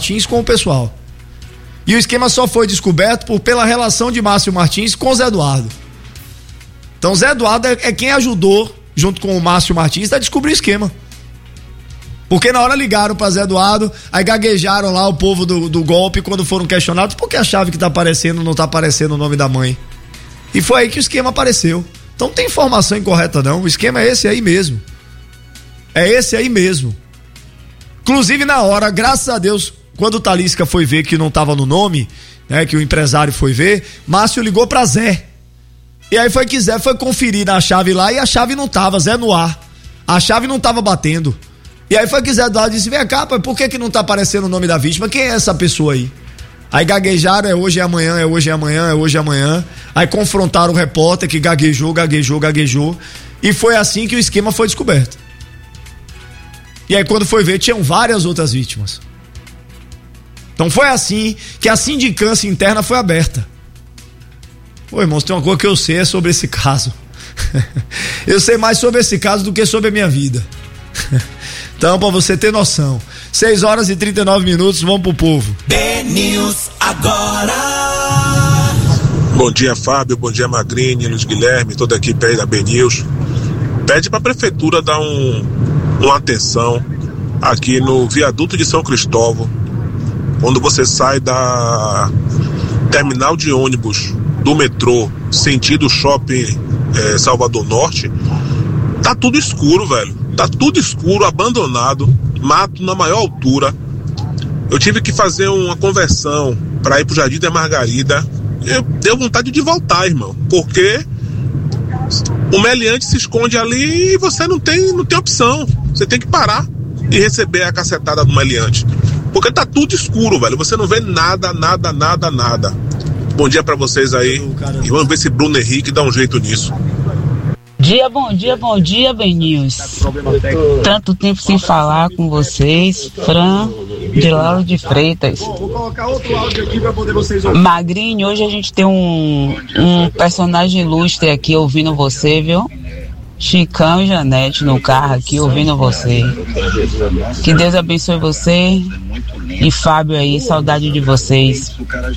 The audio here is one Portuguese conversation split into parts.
com o pessoal. E o esquema só foi descoberto pela relação de Márcio Martins com o Zé Eduardo. Então, Zé Eduardo é quem ajudou, junto com o Márcio Martins, a descobrir o esquema. Porque na hora ligaram pra Zé Eduardo, aí gaguejaram lá o povo do golpe quando foram questionados por que a chave que tá aparecendo não tá aparecendo o nome da mãe. E foi aí que o esquema apareceu. Então não tem informação incorreta não, o esquema é esse aí mesmo. É esse aí mesmo. Inclusive na hora, graças a Deus, quando o Talisca foi ver que não tava no nome, né, que o empresário foi ver, Márcio ligou pra Zé. E aí foi que Zé foi conferir na chave lá e a chave não tava, Zé no ar. A chave não tava batendo. E aí foi que Zé Eduardo disse, vem cá, por que não tá aparecendo o nome da vítima? Quem é essa pessoa aí? Aí gaguejaram, é hoje, é amanhã, é hoje, é amanhã, é hoje, é amanhã. Aí confrontaram o repórter que gaguejou. E foi assim que o esquema foi descoberto. E aí quando foi ver, tinham várias outras vítimas. Então foi assim que a sindicância interna foi aberta. Ô irmãos, tem uma coisa que eu sei é sobre esse caso. Eu sei mais sobre esse caso do que sobre a minha vida. Então, pra você ter noção, 6h39, vamos pro povo. BNews agora. Bom dia, Fábio, bom dia, Magrini, Luiz Guilherme, toda a equipe aí da BNews. Pede pra prefeitura dar uma atenção aqui no viaduto de São Cristóvão, quando você sai da terminal de ônibus do metrô, sentido shopping Salvador Norte, tá tudo escuro, velho. Tá tudo escuro, abandonado, mato na maior altura. Eu tive que fazer uma conversão para ir pro Jardim da Margarida. Deu vontade de voltar, irmão, porque o meliante se esconde ali e você não tem opção. Você tem que parar e receber a cacetada do meliante, porque tá tudo escuro, velho. Você não vê nada. Bom dia para vocês aí e vamos ver se Bruno Henrique dá um jeito nisso. Bom dia, BNews. Tanto tempo sem falar com vocês, Fran de Lauro de Freitas. Vou colocar outro áudio aqui pra poder vocês ouvirem. Magrinho, hoje a gente tem um personagem ilustre aqui ouvindo você, viu? Chicão e Janete no carro aqui ouvindo você. Que Deus abençoe você e Fábio aí, saudade de vocês.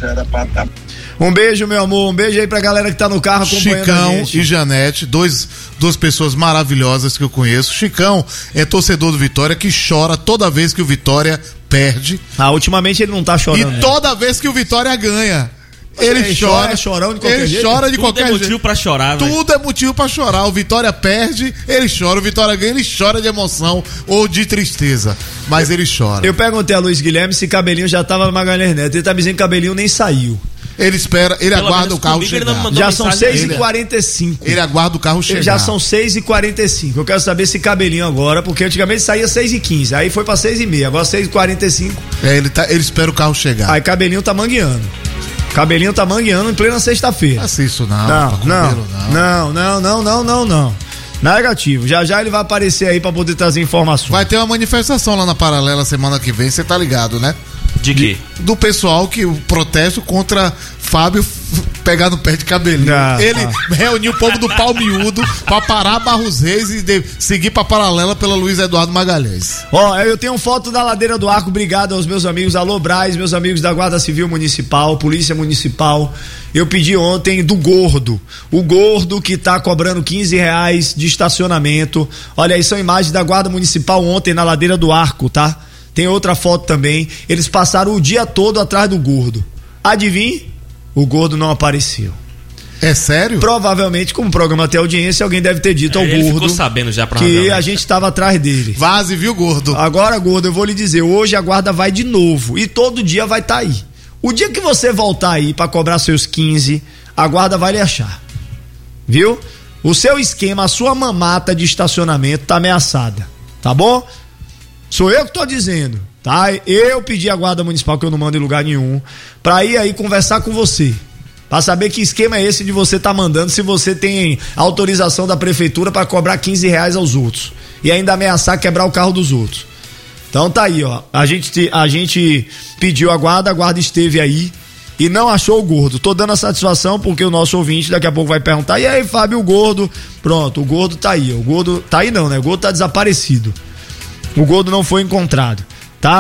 Um beijo, meu amor, um beijo aí pra galera que tá no carro acompanhando Chicão a gente. E Janete, duas pessoas maravilhosas que eu conheço. Chicão é torcedor do Vitória, que chora toda vez que o Vitória perde. Ultimamente ele não tá chorando. E toda vez que o Vitória ganha. Ele chora, é chorão de qualquer jeito. Ele chora de qualquer jeito. Tudo é motivo pra chorar, velho. Tudo é motivo pra chorar. O Vitória perde, ele chora. O Vitória ganha, ele chora de emoção ou de tristeza. Mas ele chora. Eu perguntei a Luiz Guilherme se Cabelinho já tava no Magalhães Neto. Ele tá me dizendo que Cabelinho nem saiu. Ele espera, ele aguarda o carro chegar. Já são 6h45. Ele aguarda o carro chegar. Já são 6h45. Eu quero saber se Cabelinho agora, porque antigamente saía 6h15, aí foi pra 6h30, agora 6h45. Ele espera o carro chegar. Aí Cabelinho tá mangueando. Cabelinho tá mangueando em plena sexta-feira. Não assista isso não. Negativo. Já ele vai aparecer aí pra poder trazer informações. Vai ter uma manifestação lá na Paralela semana que vem, você tá ligado, né? De quê? Do pessoal que o protesto contra Fábio pegar no pé de Cabelinho. Ele reuniu o povo do pau miúdo pra parar Barros Reis e seguir pra Paralela pela Luiz Eduardo Magalhães. Eu tenho foto da Ladeira do Arco. Obrigado aos meus amigos, alô Braz, meus amigos da Guarda Civil Municipal, Polícia Municipal. Eu pedi ontem do Gordo, o Gordo que tá cobrando R$15 de estacionamento. Olha aí, são imagens da Guarda Municipal ontem na Ladeira do Arco, tá? Tem outra foto também. Eles passaram o dia todo atrás do Gordo. Adivinhe? O Gordo não apareceu. É sério? Provavelmente, como o programa tem audiência, alguém deve ter dito ao ele Gordo ficou sabendo já, que a gente estava atrás dele. Vaze, viu, Gordo? Agora, Gordo, eu vou lhe dizer, hoje a guarda vai de novo e todo dia vai estar aí. O dia que você voltar aí para cobrar seus 15, a guarda vai lhe achar. Viu? O seu esquema, a sua mamata de estacionamento tá ameaçada. Tá bom? Sou eu que tô dizendo, tá? Eu pedi a Guarda Municipal, que eu não mando em lugar nenhum, pra ir aí conversar com você, pra saber que esquema é esse de você tá mandando, se você tem autorização da prefeitura pra cobrar R$15 aos outros e ainda ameaçar quebrar o carro dos outros. Então tá aí, ó, a gente pediu a guarda esteve aí e não achou o Gordo. Tô dando a satisfação porque o nosso ouvinte daqui a pouco vai perguntar, e aí, Fábio, o Gordo? Pronto, o Gordo tá aí, o Gordo tá aí não, né? O Gordo tá desaparecido. O Gordo não foi encontrado, tá?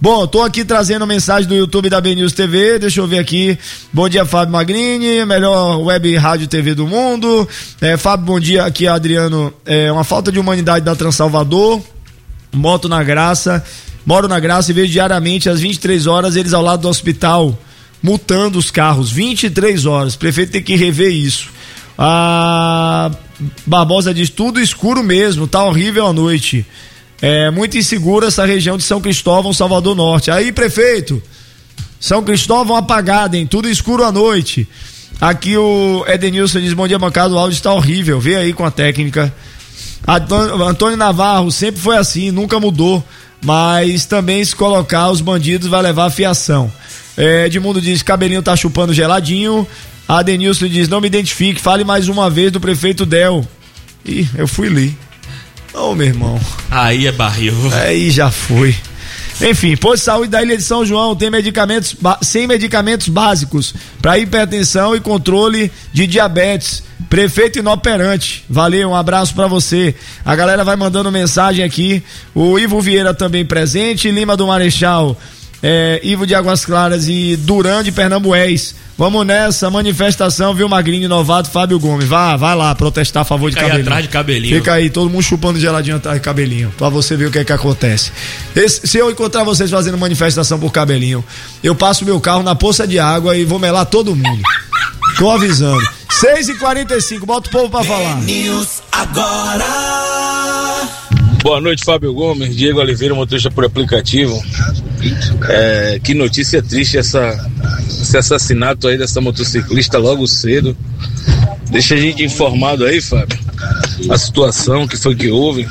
Bom, tô aqui trazendo mensagem do YouTube da BNews TV, deixa eu ver aqui. Bom dia, Fábio Magrini, melhor web rádio TV do mundo. Fábio, bom dia, aqui Adriano. Uma falta de humanidade da Transalvador. Moro na Graça e vejo diariamente às 23 horas eles ao lado do hospital, multando os carros, 23 horas. O prefeito tem que rever isso. A Barbosa diz, tudo escuro mesmo, tá horrível à noite. É muito insegura essa região de São Cristóvão, Salvador Norte. Aí, prefeito, São Cristóvão apagado, hein? Tudo escuro à noite. Aqui o Edenilson diz, bom dia, bancada, o áudio está horrível, vê aí com a técnica. Antônio Navarro, sempre foi assim, nunca mudou, mas também se colocar os bandidos vai levar a fiação. Edmundo diz, cabelinho tá chupando geladinho. A Denilson diz, não me identifique, fale mais uma vez do prefeito Del. Ih, eu fui li. Ô, meu irmão. Aí é barril. Aí já foi. Enfim, posto de saúde da Ilha de São João tem medicamentos, 100 medicamentos básicos para hipertensão e controle de diabetes. Prefeito inoperante. Valeu, um abraço pra você. A galera vai mandando mensagem aqui. O Ivo Vieira também presente. Lima do Marechal, Ivo de Águas Claras e Duran de Pernambués. Vamos nessa manifestação, viu, Magrinho, Novato, Fábio Gomes. Vai lá protestar a favor de cabelinho. Fica aí atrás de cabelinho. Fica aí, todo mundo chupando geladinho atrás de cabelinho, pra você ver o que é que acontece. Se eu encontrar vocês fazendo manifestação por cabelinho, eu passo meu carro na poça de água e vou melar todo mundo. Tô avisando. 6h45, bota o povo pra falar. News agora. Boa noite, Fábio Gomes, Diego Oliveira, motorista por aplicativo. Que notícia triste esse assassinato aí dessa motociclista logo cedo. Deixa a gente informado aí, Fábio, a situação que foi que houve,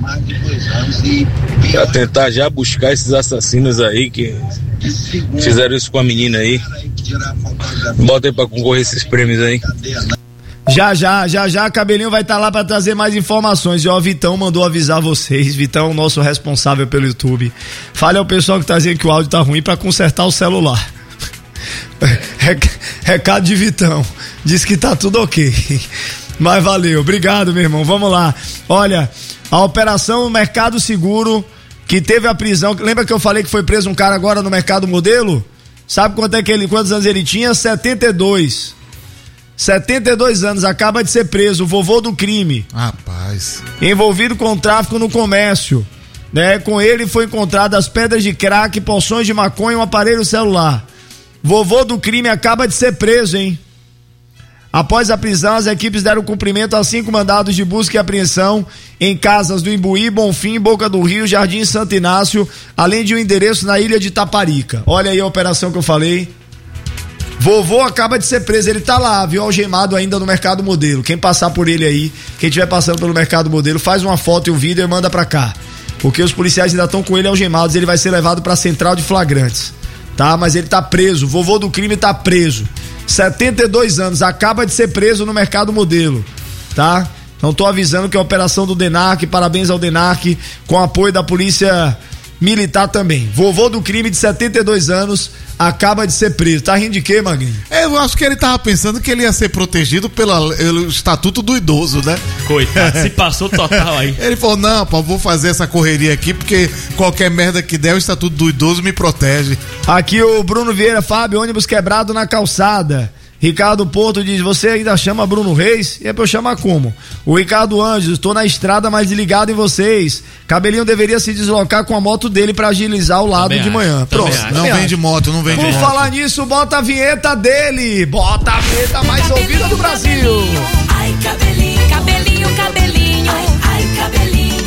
pra tentar já buscar esses assassinos aí que fizeram isso com a menina aí. Bota aí pra concorrer esses prêmios aí. Já, Cabelinho vai estar lá para trazer mais informações. E ó, Vitão mandou avisar vocês. Vitão, nosso responsável pelo YouTube. Fale ao pessoal que tá dizendo que o áudio tá ruim para consertar o celular. Recado de Vitão. Diz que tá tudo ok. Mas valeu, obrigado, meu irmão. Vamos lá. Olha, a operação Mercado Seguro, que teve a prisão. Lembra que eu falei que foi preso um cara agora no Mercado Modelo? Sabe quantos anos ele tinha? 72 anos, acaba de ser preso, o vovô do crime. Rapaz. Envolvido com tráfico no comércio, né? Com ele foi encontrado as pedras de crack, porções de maconha e um aparelho celular. Vovô do crime acaba de ser preso, hein? Após a prisão, as equipes deram cumprimento a 5 mandados de busca e apreensão em casas do Imbuí, Bonfim, Boca do Rio, Jardim Santo Inácio, além de um endereço na ilha de Taparica. Olha aí a operação que eu falei. Vovô acaba de ser preso, ele tá lá, viu, algemado ainda no Mercado Modelo. Quem passar por ele aí, quem estiver passando pelo Mercado Modelo, faz uma foto e um vídeo e manda pra cá. Porque os policiais ainda estão com ele algemados, ele vai ser levado pra central de flagrantes, tá? Mas ele tá preso, vovô do crime tá preso. 72 anos, acaba de ser preso no Mercado Modelo, tá? Então tô avisando que é a operação do DENARC, parabéns ao DENARC, com apoio da Polícia Militar também. Vovô do crime de 72 anos acaba de ser preso. Tá rindo de quê, Magrinho? Eu acho que ele tava pensando que ele ia ser protegido pelo Estatuto do Idoso, né? Coitado, se passou total aí. Ele falou, não, pô, vou fazer essa correria aqui porque qualquer merda que der, o Estatuto do Idoso me protege. Aqui o Bruno Vieira, Fábio, ônibus quebrado na calçada. Ricardo Porto diz, você ainda chama Bruno Reis? E é pra eu chamar como? O Ricardo Anjos, estou na estrada, mas ligado em vocês. Cabelinho deveria se deslocar com a moto dele pra agilizar o lado de manhã. Pronto. Não vem de moto, não vem de moto. Por falar nisso, bota a vinheta dele. Bota a vinheta mais ouvida do Brasil. Ai, cabelinho, cabelinho, cabelinho. Ai, cabelinho.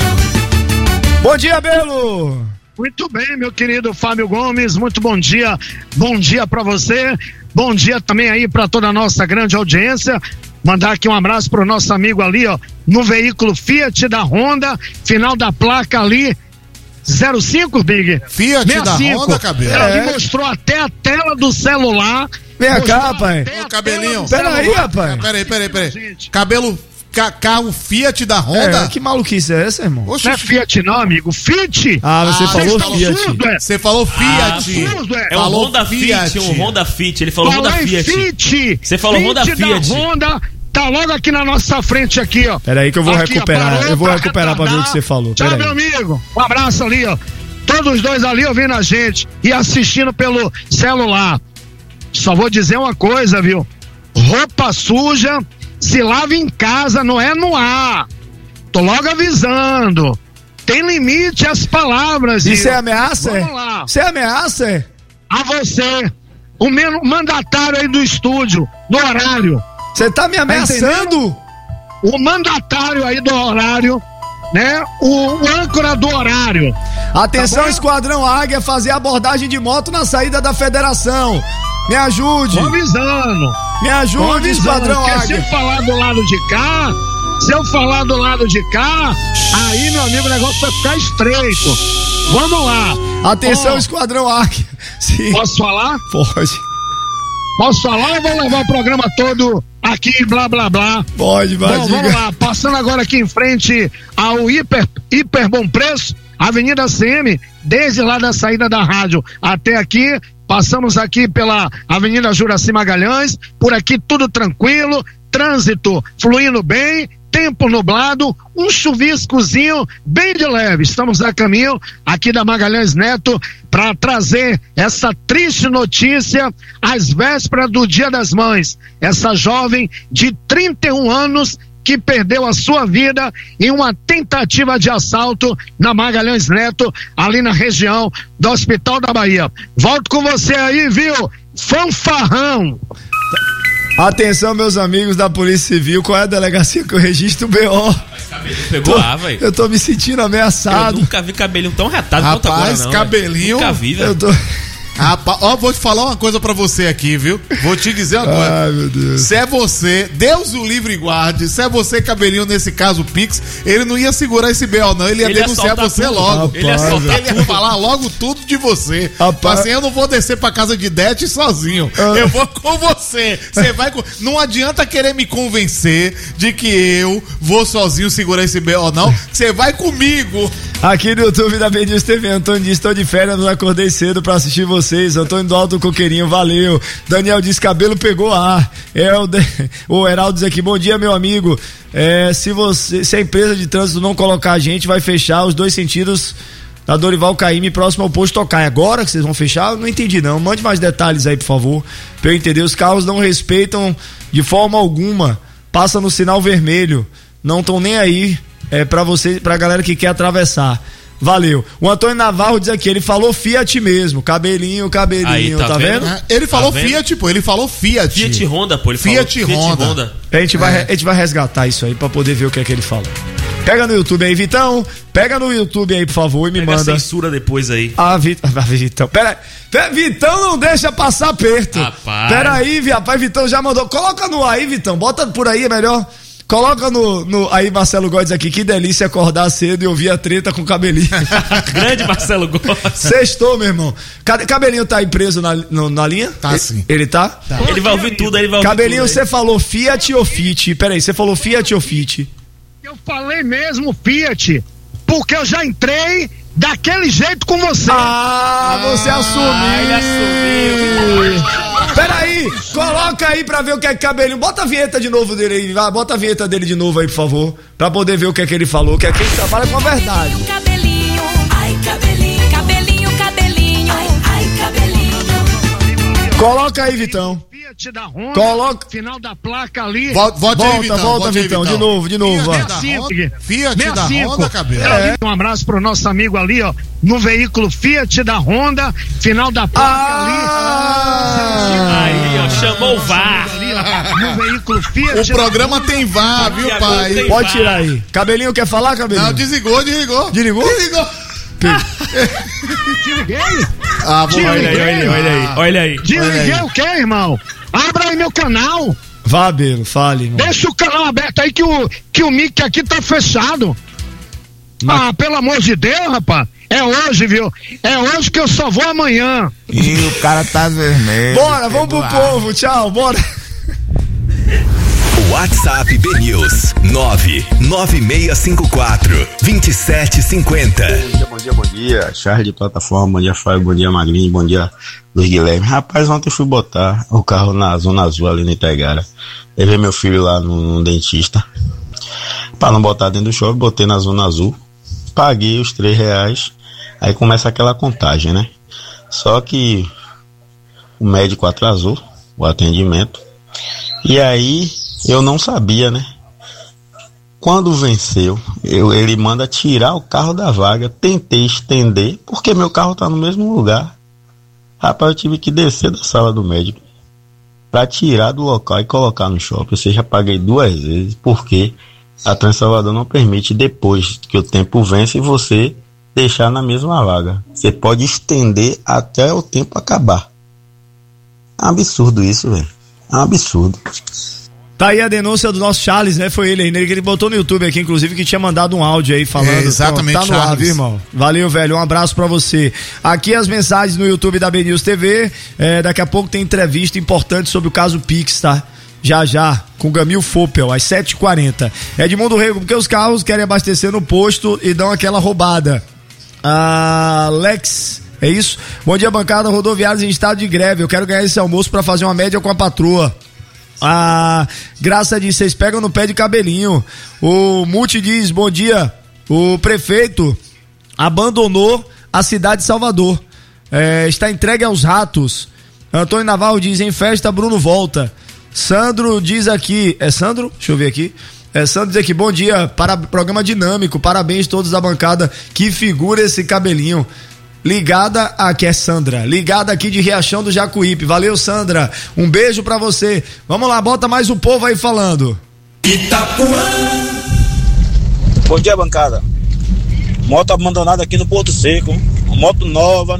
Bom dia, Belo. Muito bem, meu querido Fábio Gomes, muito bom dia pra você, bom dia também aí pra toda a nossa grande audiência, mandar aqui um abraço pro nosso amigo ali, ó, no veículo Fiat da Honda, final da placa ali, 05, Big? Fiat 65. Da Honda, Cabelo? Ele mostrou até a tela do celular. Vem cá, rapaz. Ô, Cabelinho. Peraí, rapaz. Peraí. Cabelo... Carro Fiat da Honda? Que maluquice é essa, irmão? Oxe, não é Fiat não, amigo, Fiat. Você falou Fiat. Você falou Fiat. É um Honda Fiat, um Honda Fit. Ele falou Honda Fiat. Você falou Honda Fiat. Honda tá logo aqui na nossa frente aqui, ó. Peraí que eu vou recuperar. Eu vou recuperar pra ver o que você falou. Tchau, meu amigo. Um abraço ali, ó. Todos os dois ali ouvindo a gente e assistindo pelo celular. Só vou dizer uma coisa, viu? Roupa suja se lava em casa, não é no ar. Tô logo avisando. Tem limite às palavras. Isso é ameaça? Vamos lá. Isso é ameaça? A você, o mandatário aí do estúdio, do horário. Você tá me ameaçando? O mandatário aí do horário, né? O âncora do horário. Atenção, tá Esquadrão Águia, fazer abordagem de moto na saída da federação. Me ajude. Tô avisando. Me ajude, Esquadrão Águia. Se eu falar do lado de cá, aí, meu amigo, o negócio vai ficar estreito. Vamos lá. Atenção, Esquadrão Águia. Sim. Posso falar? Pode. Posso falar ou vou levar o programa todo aqui, blá, blá, blá? Pode, vai. Bom, vamos lá. Passando agora aqui em frente ao Hiper Bom Preço, Avenida CM, desde lá da saída da rádio até aqui. Passamos aqui pela Avenida Juraci Magalhães, por aqui tudo tranquilo, trânsito fluindo bem, tempo nublado, um chuviscozinho bem de leve. Estamos a caminho aqui da Magalhães Neto para trazer essa triste notícia às vésperas do Dia das Mães. Essa jovem de 31 anos que perdeu a sua vida em uma tentativa de assalto na Magalhães Neto, ali na região do Hospital da Bahia. Volto com você aí, viu? Fanfarrão! Atenção, meus amigos da Polícia Civil, qual é a delegacia que eu registro o BO? Pegou lá, velho. Eu tô me sentindo ameaçado. Eu nunca vi cabelinho tão retado quanto agora, não. Cabelinho. Nunca vi, velho. Eu tô... Rapaz, ó, vou te falar uma coisa pra você aqui, viu? Vou te dizer uma coisa. Ai, meu Deus. Se é você, Deus o livre e guarde, se é você, cabelinho, nesse caso, Pix, ele não ia segurar esse B.O. não, ele ia denunciar você tudo. logo. Rapaz, ele ia falar logo tudo de você. Rapaz. Assim, eu não vou descer pra casa de Dete sozinho, eu vou com você. Você vai com... Não adianta querer me convencer de que eu vou sozinho segurar esse B.O. não, você vai comigo. Aqui no YouTube da BNews TV, Antônio diz, estou de férias, mas acordei cedo pra assistir vocês. Antônio do Alto Coqueirinho, valeu. Daniel diz, cabelo pegou ar. O Heraldo diz aqui, bom dia, meu amigo. Se a empresa de trânsito não colocar a gente, vai fechar os dois sentidos da Dorival Caymmi, próximo ao posto Tocar. Agora que vocês vão fechar? Eu não entendi não. Mande mais detalhes aí, por favor, pra eu entender. Os carros não respeitam de forma alguma. Passa no sinal vermelho. Não estão nem aí. Pra você, pra galera que quer atravessar. Valeu. O Antônio Navarro diz aqui, ele falou Fiat mesmo. Cabelinho, aí, tá vendo? Ele falou Fiat, pô, ele falou Fiat. Fiat Honda, pô, ele Fiat falou Honda. A gente vai resgatar isso aí pra poder ver o que é que ele fala. Pega no YouTube aí, Vitão. Pega no YouTube aí, por favor, e me manda. Pega a censura depois aí. Vitão. Vitão não deixa passar aperto. Rapaz. Pera aí, rapaz, Vitão já mandou. Coloca no ar aí, Vitão. Bota por aí, é melhor. Coloca aí, Marcelo Góes aqui, que delícia acordar cedo e ouvir a treta com o Cabelinho. Grande Marcelo Góes. Sextou, meu irmão. Cabelinho tá aí preso na linha? Tá sim. Ele tá? Tá. Ele vai ouvir tudo, Cabelinho, você falou Fiat ou Fit? Peraí, você falou Fiat ou Fit? Eu falei mesmo Fiat, porque eu já entrei daquele jeito com você. Você assumiu. Ele assumiu. Peraí, coloca aí pra ver o que é que Cabelinho. Bota a vinheta de novo dele aí, vai. Bota a vinheta dele de novo aí, por favor. Pra poder ver o que é que ele falou, que é quem trabalha com a verdade. Cabelinho, ai cabelinho, cabelinho, cabelinho, ai cabelinho. Coloca aí, Vitão. Fiat da Honda, Coloca. final da placa ali. Volta, Vitão, de novo. Fiat da Honda, Cabelo. Um abraço pro nosso amigo ali, ó, no veículo Fiat da Honda, final da placa ali. Aí, ó, chamou o VAR. Ali, ó, no veículo Fiat. O programa tem VAR, viu, pai? Pode tirar aí. Cabelinho quer falar, Cabelinho? Não, desligou. Desligou? Desliguei? Olha aí. Desliguei o quê, irmão? Abra aí meu canal. Vá, Belo, fale, irmão. Deixa o canal aberto aí que o mic aqui tá fechado. Pelo amor de Deus, rapaz. É hoje, viu? É hoje que eu só vou amanhã. E o cara tá vermelho. Bora, vamos pro povo. Tchau, bora. WhatsApp BNews 99654-2750. Bom dia. Charles de plataforma, bom dia, Fábio, bom dia, Magrinho, bom dia, Luiz Guilherme. Rapaz, ontem eu fui botar o carro na Zona Azul ali no Itaigara. Levei meu filho lá no dentista. Pra não botar dentro do shopping, botei na Zona Azul. Paguei os R$3. Aí começa aquela contagem, né? Só que o médico atrasou o atendimento. E aí eu não sabia, né? Quando venceu, ele manda tirar o carro da vaga. Tentei estender, porque meu carro tá no mesmo lugar. Rapaz, eu tive que descer da sala do médico para tirar do local e colocar no shopping. Ou seja, paguei 2 vezes, porque a Transalvador não permite, depois que o tempo vence, você deixar na mesma vaga. Você pode estender até o tempo acabar. É um absurdo isso, velho. É um absurdo. Tá aí a denúncia do nosso Charles, né? Foi ele aí, que ele botou no YouTube aqui, inclusive, que tinha mandado um áudio aí falando. Exatamente, tá no Charles. ar, viu, irmão? Valeu, velho. Um abraço pra você. Aqui as mensagens no YouTube da BNews TV. Daqui a pouco tem entrevista importante sobre o caso Pix, tá? Já, com Gamil Fopel, às 7h40. Edmundo Rego, porque os carros querem abastecer no posto e dão aquela roubada. Alex, é isso? Bom dia, bancada. Rodoviários em estado de greve. Eu quero ganhar esse almoço pra fazer uma média com a patroa. Graça diz, vocês pegam no pé de cabelinho. O Multi diz, bom dia. O prefeito abandonou a cidade de Salvador. Está entregue aos ratos. Antônio Navarro diz, em festa Bruno volta. Sandro diz aqui, é Sandro? Deixa eu ver aqui. Sandro diz aqui, bom dia, programa dinâmico, parabéns todos da bancada, que figura esse cabelinho. Ligada aqui é Sandra, ligada aqui de Riachão do Jacuípe. Valeu, Sandra, um beijo pra você. Vamos lá, bota mais o povo aí falando. Itapuã. Bom dia, bancada. Moto abandonada aqui no Porto Seco, moto nova.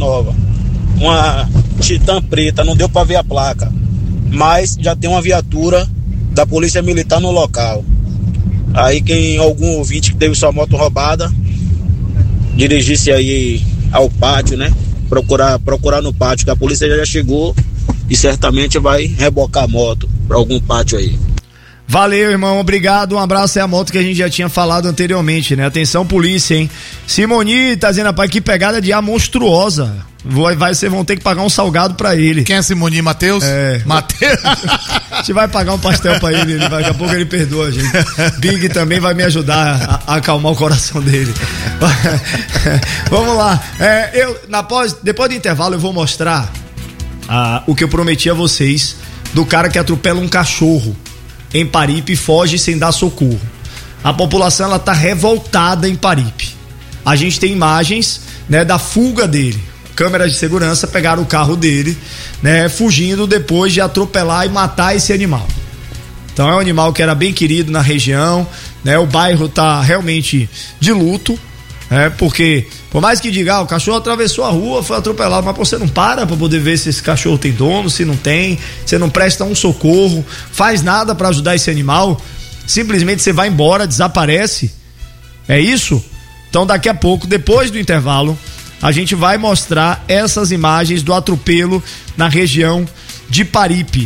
Uma Titan preta, não deu pra ver a placa, mas já tem uma viatura da Polícia Militar no local. Aí algum ouvinte que teve sua moto roubada, dirigisse aí ao pátio, né? Procurar no pátio, que a polícia já chegou e certamente vai rebocar a moto para algum pátio aí. Valeu, irmão, obrigado, um abraço. É a moto que a gente já tinha falado anteriormente, né? Atenção, polícia, hein? Simoni tá dizendo, rapaz, que pegada de ar monstruosa. Vocês vão ter que pagar um salgado pra ele. Quem é Simoni? Matheus? Matheus. A gente vai pagar um pastel pra ele, daqui a pouco ele perdoa a gente. Big também vai me ajudar a acalmar o coração dele. Vamos lá. Depois do intervalo eu vou mostrar o que eu prometi a vocês do cara que atropela um cachorro em Paripe e foge sem dar socorro. A população, ela tá revoltada em Paripe. A gente tem imagens, né, da fuga dele. Câmeras de segurança pegaram o carro dele, né, fugindo depois de atropelar e matar esse animal. Então é um animal que era bem querido na região, né? O bairro tá realmente de luto, né? Porque por mais que diga, o cachorro atravessou a rua, foi atropelado, mas você não para pra poder ver se esse cachorro tem dono, se não tem, você não presta um socorro, faz nada pra ajudar esse animal, simplesmente você vai embora, desaparece. É isso? Então daqui a pouco, depois do intervalo, a gente vai mostrar essas imagens do atropelo na região de Paripe.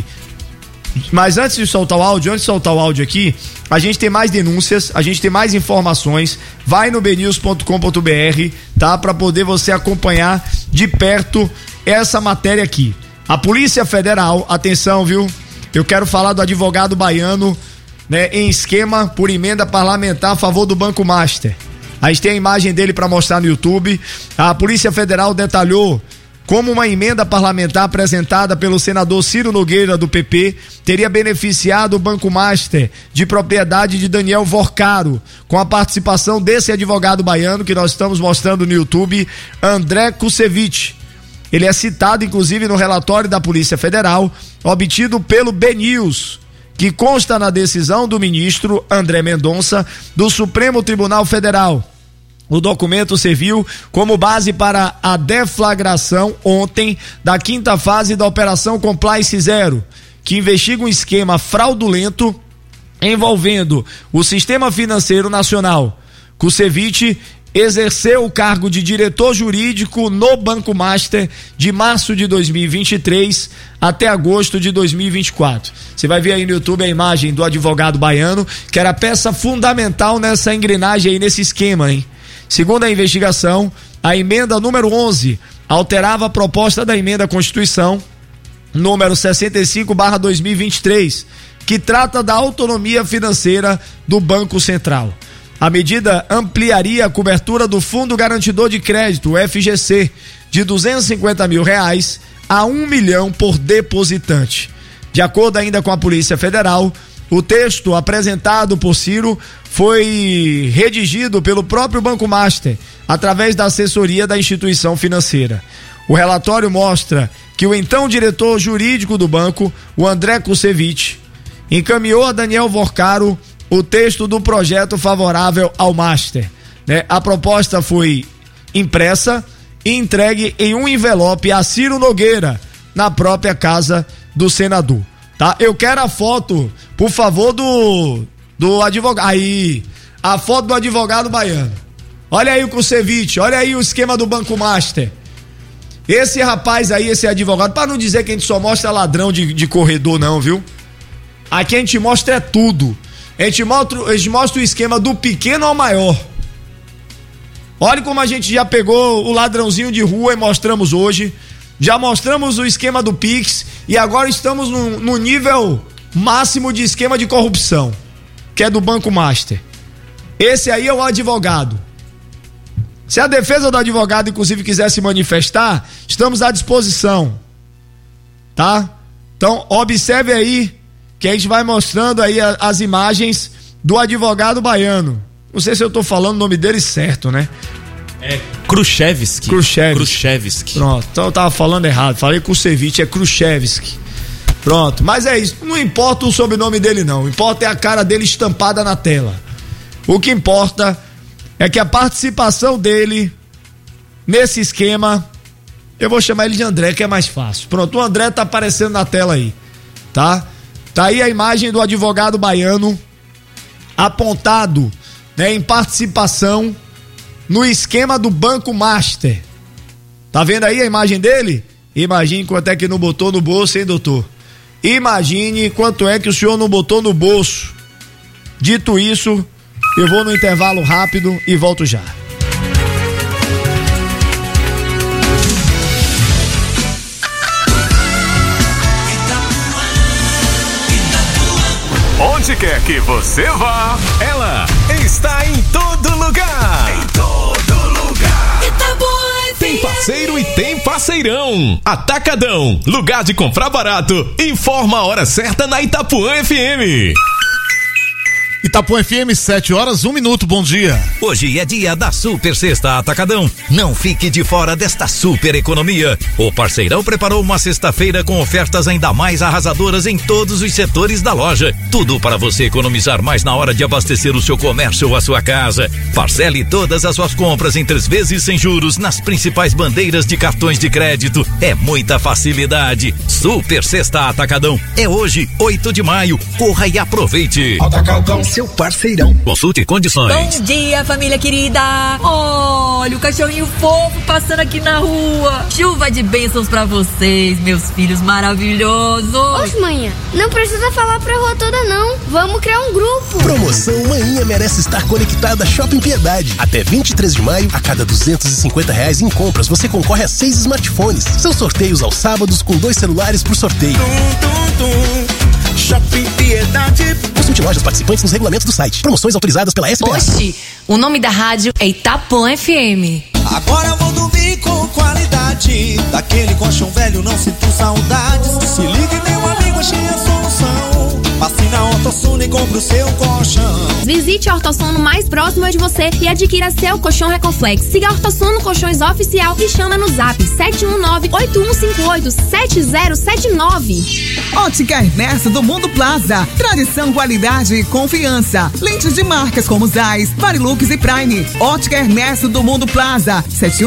Mas antes de soltar o áudio aqui, a gente tem mais denúncias, a gente tem mais informações. Vai no bnews.com.br, tá? Pra poder você acompanhar de perto essa matéria aqui. A Polícia Federal, atenção, viu? Eu quero falar do advogado baiano, né? Em esquema por emenda parlamentar a favor do Banco Master. A gente tem a imagem dele para mostrar no YouTube. A Polícia Federal detalhou como uma emenda parlamentar apresentada pelo senador Ciro Nogueira, do PP, teria beneficiado o Banco Master, de propriedade de Daniel Vorcaro, com a participação desse advogado baiano que nós estamos mostrando no YouTube, André Kusevich. Ele é citado, inclusive, no relatório da Polícia Federal, obtido pelo BNews, que consta na decisão do ministro André Mendonça, do Supremo Tribunal Federal. O documento serviu como base para a deflagração ontem da 5ª fase da Operação Compliance Zero, que investiga um esquema fraudulento envolvendo o Sistema Financeiro Nacional. Kusevich exerceu o cargo de diretor jurídico no Banco Master de março de 2023 até agosto de 2024. Você vai ver aí no YouTube a imagem do advogado baiano, que era peça fundamental nessa engrenagem aí, nesse esquema, hein? Segundo a investigação, a emenda número 11 alterava a proposta da emenda à Constituição número 65/2023, que trata da autonomia financeira do Banco Central. A medida ampliaria a cobertura do Fundo Garantidor de Crédito, o FGC, de R$250 mil a 1 milhão por depositante. De acordo ainda com a Polícia Federal, o texto apresentado por Ciro foi redigido pelo próprio Banco Master, através da assessoria da instituição financeira. O relatório mostra que o então diretor jurídico do banco, o André Kusevich, encaminhou a Daniel Vorcaro o texto do projeto favorável ao Master, né? A proposta foi impressa e entregue em um envelope a Ciro Nogueira, na própria casa do senador, tá? Eu quero a foto, por favor, do advogado. Aí, a foto do advogado baiano. Olha aí o Kusevich, olha aí o esquema do Banco Master. Esse rapaz aí, esse advogado, para não dizer que a gente só mostra ladrão de corredor não, viu? Aqui a gente mostra é tudo. A gente mostra o esquema do pequeno ao maior. Olha como a gente já pegou o ladrãozinho de rua e mostramos hoje. Já mostramos o esquema do Pix e agora estamos no nível máximo de esquema de corrupção, que é do Banco Master. Esse aí é o advogado. Se a defesa do advogado, inclusive, quiser se manifestar, estamos à disposição, tá? Então, observe aí que a gente vai mostrando aí as imagens do advogado baiano. Não sei se eu tô falando o nome dele certo, né? É Khrushchevski. Pronto, então eu tava falando errado. Falei Kusevich, é Khrushchevski. Pronto, mas é isso. Não importa o sobrenome dele não. O que importa é a cara dele estampada na tela. O que importa é que a participação dele nesse esquema, eu vou chamar ele de André, que é mais fácil. Pronto, o André tá aparecendo na tela aí, tá? Tá aí a imagem do advogado baiano apontado, né, em participação no esquema do Banco Master. Tá vendo aí a imagem dele? Imagine quanto é que não botou no bolso, hein, doutor? Imagine quanto é que o senhor não botou no bolso. Dito isso, eu vou no intervalo rápido e volto já. Onde quer que você vá, ela está em todo lugar. Em todo lugar. Tem parceiro e tem parceirão. Atacadão, lugar de comprar barato. Informa a hora certa na Itapuã FM. Itapuã FM, 7h01, bom dia. Hoje é dia da Super Sexta Atacadão. Não fique de fora desta super economia. O parceirão preparou uma sexta-feira com ofertas ainda mais arrasadoras em todos os setores da loja. Tudo para você economizar mais na hora de abastecer o seu comércio ou a sua casa. Parcele todas as suas compras em 3 vezes sem juros nas principais bandeiras de cartões de crédito. É muita facilidade. Super Sexta Atacadão. É hoje, 8 de maio. Corra e aproveite. Atacadão, seu parceirão. Consulte condições. Bom dia, família querida. Olha o cachorrinho fofo passando aqui na rua. Chuva de bênçãos pra vocês, meus filhos maravilhosos. Ô, manhã, não precisa falar pra rua toda não. Vamos criar um grupo. Promoção Manhã Merece Estar Conectada Shopping Piedade. Até 23 de maio, a cada R$250 em compras, você concorre a 6 smartphones. São sorteios aos sábados com 2 celulares por sorteio. Shopping Piedade. Consulte lojas participantes nos regulamentos do site. Promoções autorizadas pela SPA. Oxi, o nome da rádio é Itapuã FM. Agora eu vou dormir com qualidade. Daquele colchão velho não sinto saudades. Se ligue, meu amigo, achei a solução. Passe na Ortosono e compre o seu colchão. Visite a Ortosono mais próxima de você e adquira seu colchão Recoflex. Siga a Ortosono Colchões Oficial e chama no zap 719-8158-7079. Ótica Ernesto do Mundo Plaza. Tradição, qualidade e confiança. Lentes de marcas como Zeiss, Varilux e Prime. Ótica Ernesto do Mundo Plaza.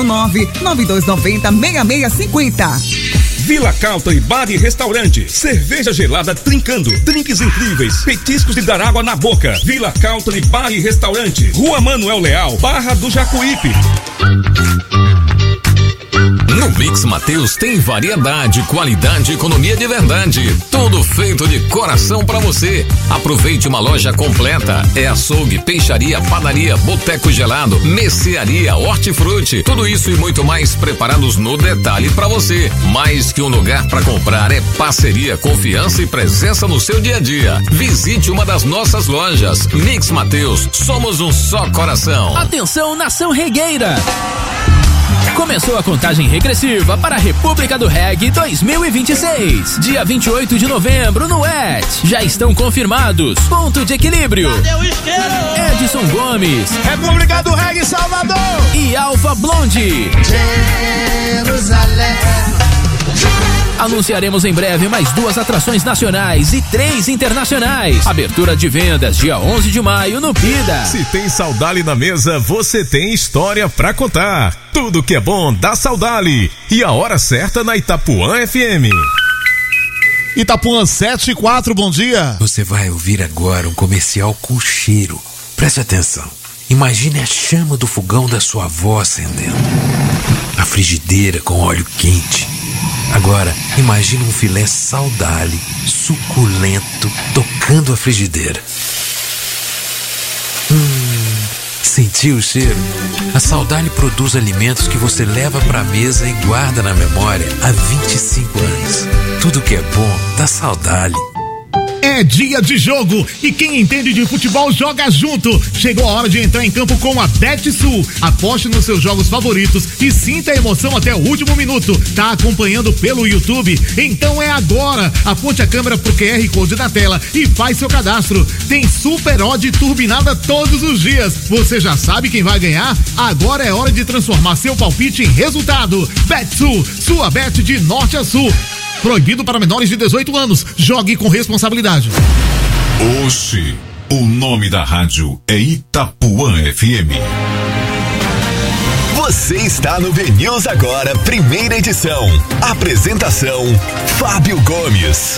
719-9290-6650. Vila Calta e Bar e Restaurante. Cerveja gelada trincando. Drinks incríveis. Petiscos de dar água na boca. Vila Calta e Bar e Restaurante. Rua Manuel Leal, Barra do Jacuípe. No No Mix Mateus tem variedade, qualidade e economia de verdade. Tudo feito de coração pra você. Aproveite uma loja completa. É açougue, peixaria, padaria, boteco gelado, mercearia, hortifruti. Tudo isso e muito mais preparados no detalhe pra você. Mais que um lugar pra comprar, é parceria, confiança e presença no seu dia a dia. Visite uma das nossas lojas. Mix Mateus, somos um só coração. Atenção, nação regueira! Começou a contagem regressiva para a República do Reggae 2026. Dia 28 de novembro no ET. Já estão confirmados. Ponto de Equilíbrio. Edson Gomes. República do Reggae Salvador. E Alfa Blonde. Jerusalém. Anunciaremos em breve mais 2 atrações nacionais e 3 internacionais. Abertura de vendas dia 11 de maio no Pida. Se tem Saudade na mesa, você tem história pra contar. Tudo que é bom dá Saudade. E a hora certa na Itapuã FM. Itapuã 7:04, bom dia. Você vai ouvir agora um comercial com cheiro. Preste atenção. Imagine a chama do fogão da sua avó acendendo. A frigideira com óleo quente. Agora, imagine um filé Saudade, suculento, tocando a frigideira. Sentiu o cheiro? A Saudade produz alimentos que você leva pra mesa e guarda na memória há 25 anos. Tudo que é bom dá Saudade. É dia de jogo e quem entende de futebol joga junto. Chegou a hora de entrar em campo com a BetSul. Aposte nos seus jogos favoritos e sinta a emoção até o último minuto. Tá acompanhando pelo YouTube? Então é agora. Aponte a câmera pro QR Code da tela e faz seu cadastro. Tem super odd turbinada todos os dias. Você já sabe quem vai ganhar? Agora é hora de transformar seu palpite em resultado. BetSul, sua bet de norte a sul. Proibido para menores de 18 anos. Jogue com responsabilidade. Oxi, o nome da rádio é Itapuã FM. Você está no BNews Agora, primeira edição. Apresentação, Fábio Gomes.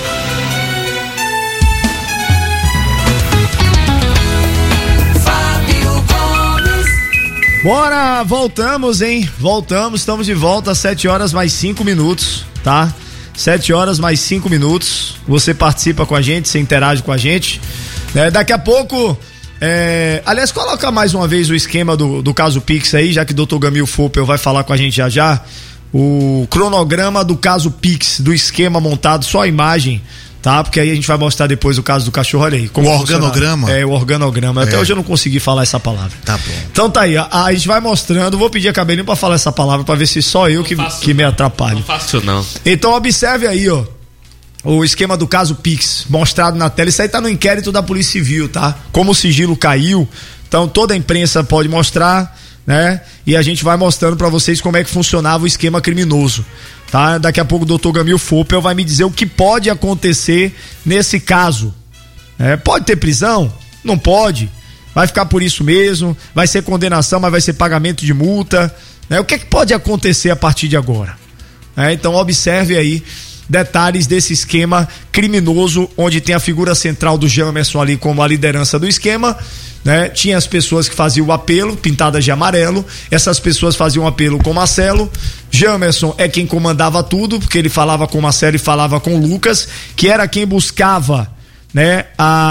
Bora, voltamos, hein? Voltamos, estamos de volta às 7 horas mais 5 minutos, tá? 7 horas mais 5 minutos. Você participa com a gente, você interage com a gente. Daqui a pouco. Aliás, coloca mais uma vez o esquema do caso Pix aí, já que o Dr. Gamil Fopel vai falar com a gente já. O cronograma do caso Pix, do esquema montado, só a imagem, tá? Porque aí a gente vai mostrar depois o caso do cachorro, olha aí. O organograma? O organograma. Até hoje eu não consegui falar essa palavra. Tá bom. Então tá aí, a gente vai mostrando, vou pedir a Cabelinho pra falar essa palavra, pra ver se só eu que me atrapalho. Não faço não. Então observe aí, ó, o esquema do caso Pix, mostrado na tela. Isso aí tá no inquérito da Polícia Civil, tá? Como o sigilo caiu, então toda a imprensa pode mostrar, né? E a gente vai mostrando pra vocês como é que funcionava o esquema criminoso, tá? Daqui a pouco o Dr. Gamil Fopel vai me dizer o que pode acontecer nesse caso. Pode ter prisão? Não pode. Vai ficar por isso mesmo, vai ser condenação, mas vai ser pagamento de multa, né? O que é que pode acontecer a partir de agora? Então observe aí detalhes desse esquema criminoso, onde tem a figura central do Jamerson ali como a liderança do esquema, né? Tinha as pessoas que faziam o apelo, pintadas de amarelo, essas pessoas faziam o apelo com Marcelo. Jamerson é quem comandava tudo, porque ele falava com Marcelo e falava com Lucas, que era quem buscava, né,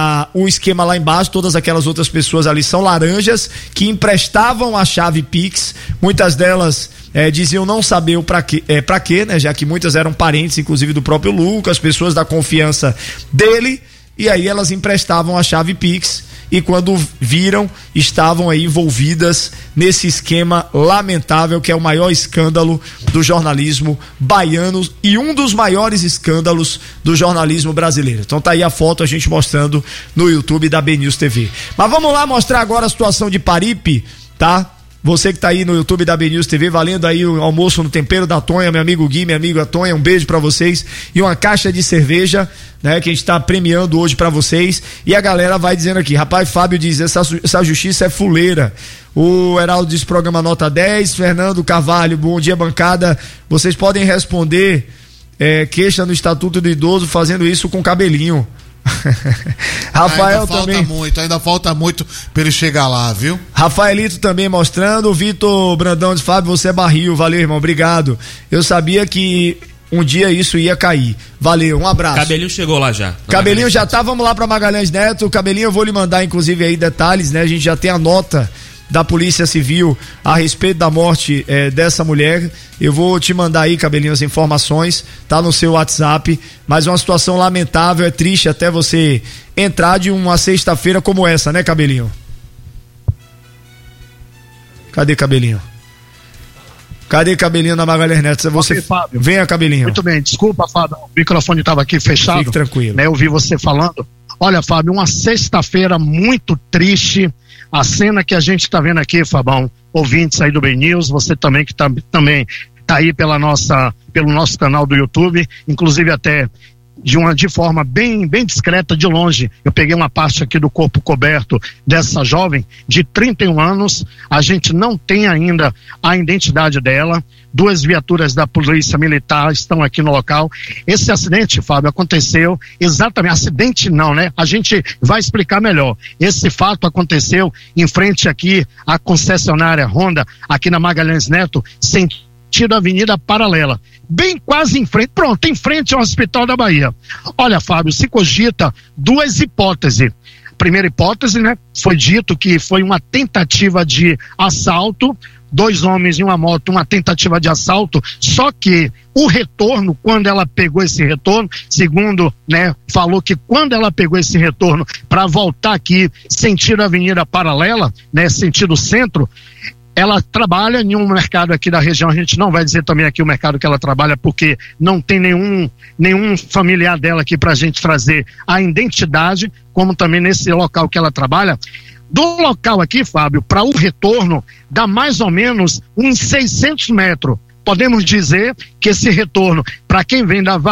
o esquema lá embaixo. Todas aquelas outras pessoas ali são laranjas que emprestavam a chave Pix, muitas delas diziam não saber o pra quê, né, já que muitas eram parentes, inclusive do próprio Lucas, pessoas da confiança dele, e aí elas emprestavam a chave Pix e quando viram, estavam aí envolvidas nesse esquema lamentável que é o maior escândalo do jornalismo baiano e um dos maiores escândalos do jornalismo brasileiro. Então tá aí a foto, a gente mostrando no YouTube da BNews TV. Mas vamos lá mostrar agora a situação de Paripe, tá? Você que tá aí no YouTube da BNews TV, valendo aí o almoço no tempero da Tonha, meu amigo Gui, minha amiga Tonha, um beijo pra vocês, e uma caixa de cerveja, né, que a gente tá premiando hoje pra vocês. E a galera vai dizendo aqui, rapaz, Fábio diz, essa justiça é fuleira. O Heraldo diz, programa nota 10, Fernando Carvalho, bom dia bancada, vocês podem responder queixa no Estatuto do Idoso fazendo isso com Cabelinho. Rafael também. Ainda falta muito pra ele chegar lá, viu? Rafaelito também mostrando. O Vitor Brandão de Fábio, você é barril. Valeu, irmão, obrigado. Eu sabia que um dia isso ia cair. Valeu, um abraço. Cabelinho chegou lá já. Cabelinho já tá, vamos lá pra Magalhães Neto. Cabelinho, eu vou lhe mandar inclusive aí detalhes, né? A gente já tem a nota da Polícia Civil a respeito da morte dessa mulher. Eu vou te mandar aí, Cabelinho, as informações, tá no seu WhatsApp, mas uma situação lamentável, é triste até você entrar de uma sexta-feira como essa, né, Cabelinho? Cadê Cabelinho? Cadê Cabelinho na Magalhães Neto? Você... Okay, Fábio. Venha, Cabelinho. Muito bem, desculpa, Fábio, o microfone estava aqui fechado. Fique tranquilo. Né, eu vi você falando. Olha, Fábio, uma sexta-feira muito triste. A cena que a gente está vendo aqui, Fabão, ouvintes aí do Ben News, você também que também tá aí pelo nosso canal do YouTube, inclusive até de forma bem discreta, de longe. Eu peguei uma parte aqui do corpo coberto dessa jovem de 31 anos. A gente não tem ainda a identidade dela. 2 viaturas da Polícia Militar estão aqui no local. Esse acidente, Fábio, aconteceu exatamente, acidente não, né? A gente vai explicar melhor. Esse fato aconteceu em frente aqui à concessionária Honda, aqui na Magalhães Neto, sentido Avenida Paralela. Bem quase em frente, pronto, em frente ao Hospital da Bahia. Olha, Fábio, se cogita 2 hipóteses. Primeira hipótese, né? Foi dito que foi uma tentativa de assalto, 2 homens em uma moto, uma tentativa de assalto, só que o retorno, quando ela pegou esse retorno, segundo, né, falou que quando ela pegou esse retorno para voltar aqui, sentido Avenida Paralela, né, sentido centro, ela trabalha em um mercado aqui da região, a gente não vai dizer também aqui o mercado que ela trabalha, porque não tem nenhum familiar dela aqui pra gente trazer a identidade, como também nesse local que ela trabalha. Do local aqui, Fábio, para o retorno, dá mais ou menos uns 600 metros. Podemos dizer que esse retorno, para quem vem da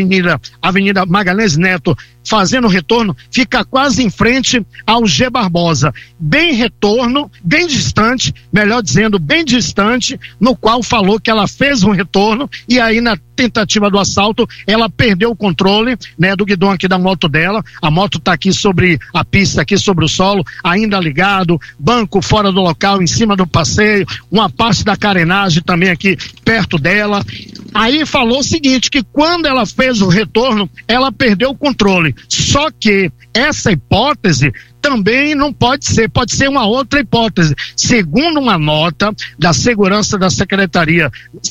Avenida Magalhães Neto, fazendo o retorno, fica quase em frente ao G. Barbosa. Bem retorno, bem distante, melhor dizendo, bem distante, no qual falou que ela fez um retorno e aí na tentativa do assalto, ela perdeu o controle, né, do guidão aqui da moto dela. A moto tá aqui sobre a pista, aqui sobre o solo, ainda ligado, banco fora do local, em cima do passeio, uma parte da carenagem também aqui perto dela. Aí falou o seguinte, que quando ela fez o retorno, ela perdeu o controle. Só que essa hipótese também não pode ser uma outra hipótese. Segundo uma nota da Segurança Secretaria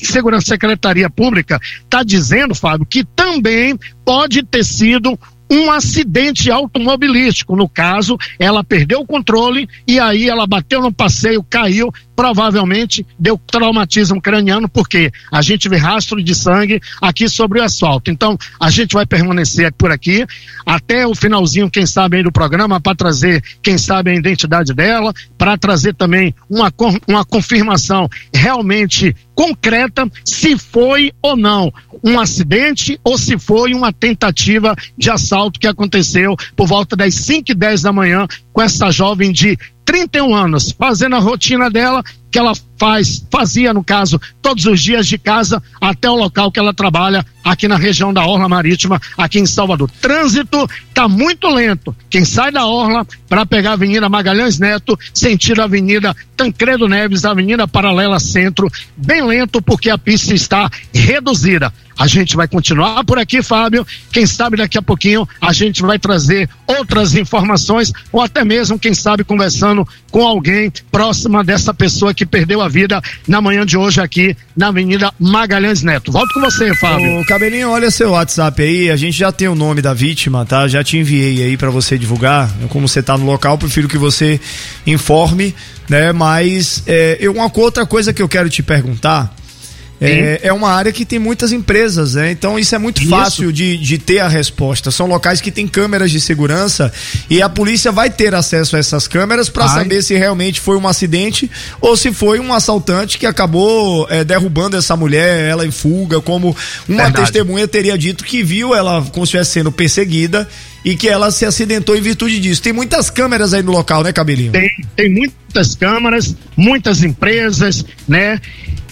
Pública, está dizendo, Fábio, que também pode ter sido um acidente automobilístico. No caso, ela perdeu o controle e aí ela bateu no passeio, caiu, provavelmente deu traumatismo craniano, porque a gente vê rastro de sangue aqui sobre o asfalto. Então, a gente vai permanecer por aqui até o finalzinho, quem sabe, aí do programa, para trazer, quem sabe, a identidade dela, para trazer também uma confirmação realmente concreta, se foi ou não um acidente ou se foi uma tentativa de assalto que aconteceu por volta das 5h10 da manhã com essa jovem de 31 anos, fazendo a rotina dela, que ela fazia, no caso, todos os dias de casa até o local que ela trabalha, aqui na região da Orla Marítima, aqui em Salvador. Trânsito tá muito lento. Quem sai da Orla para pegar a Avenida Magalhães Neto, sentido Avenida Tancredo Neves, Avenida Paralela Centro, bem lento porque a pista está reduzida. A gente vai continuar por aqui, Fábio. Quem sabe daqui a pouquinho a gente vai trazer outras informações ou até mesmo, quem sabe, conversando com alguém próxima dessa pessoa que perdeu a vida na manhã de hoje aqui na Avenida Magalhães Neto. Volto com você, Fábio. Ô, Cabelinho, olha seu WhatsApp aí, a gente já tem o nome da vítima, tá? Já te enviei aí pra você divulgar. Como você tá no local, prefiro que você informe, né? Mas uma outra coisa que eu quero te perguntar. É uma área que tem muitas empresas, né? Então isso é muito fácil de ter a resposta. São locais que tem câmeras de segurança e a polícia vai ter acesso a essas câmeras para saber se realmente foi um acidente ou se foi um assaltante que acabou derrubando essa mulher, ela em fuga, como uma testemunha teria dito que viu ela como se estivesse sendo perseguida e que ela se acidentou em virtude disso. Tem muitas câmeras aí no local, né, Cabelinho? Tem muitas câmeras, muitas empresas, né?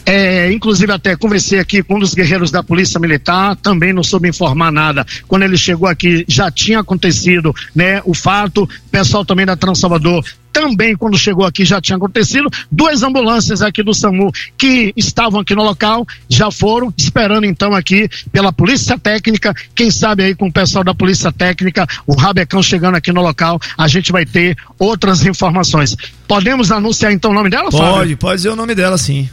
Inclusive até conversei aqui com um dos guerreiros da Polícia Militar, também não soube informar nada. Quando ele chegou aqui já tinha acontecido, né, o fato. O pessoal também da Transalvador também, quando chegou aqui, já tinha acontecido. 2 ambulâncias aqui do SAMU que estavam aqui no local já foram, esperando então aqui pela Polícia Técnica. Quem sabe aí com o pessoal da Polícia Técnica, o Rabecão chegando aqui no local, a gente vai ter outras informações. Podemos anunciar então o nome dela, Fábio? Pode dizer o nome dela, sim.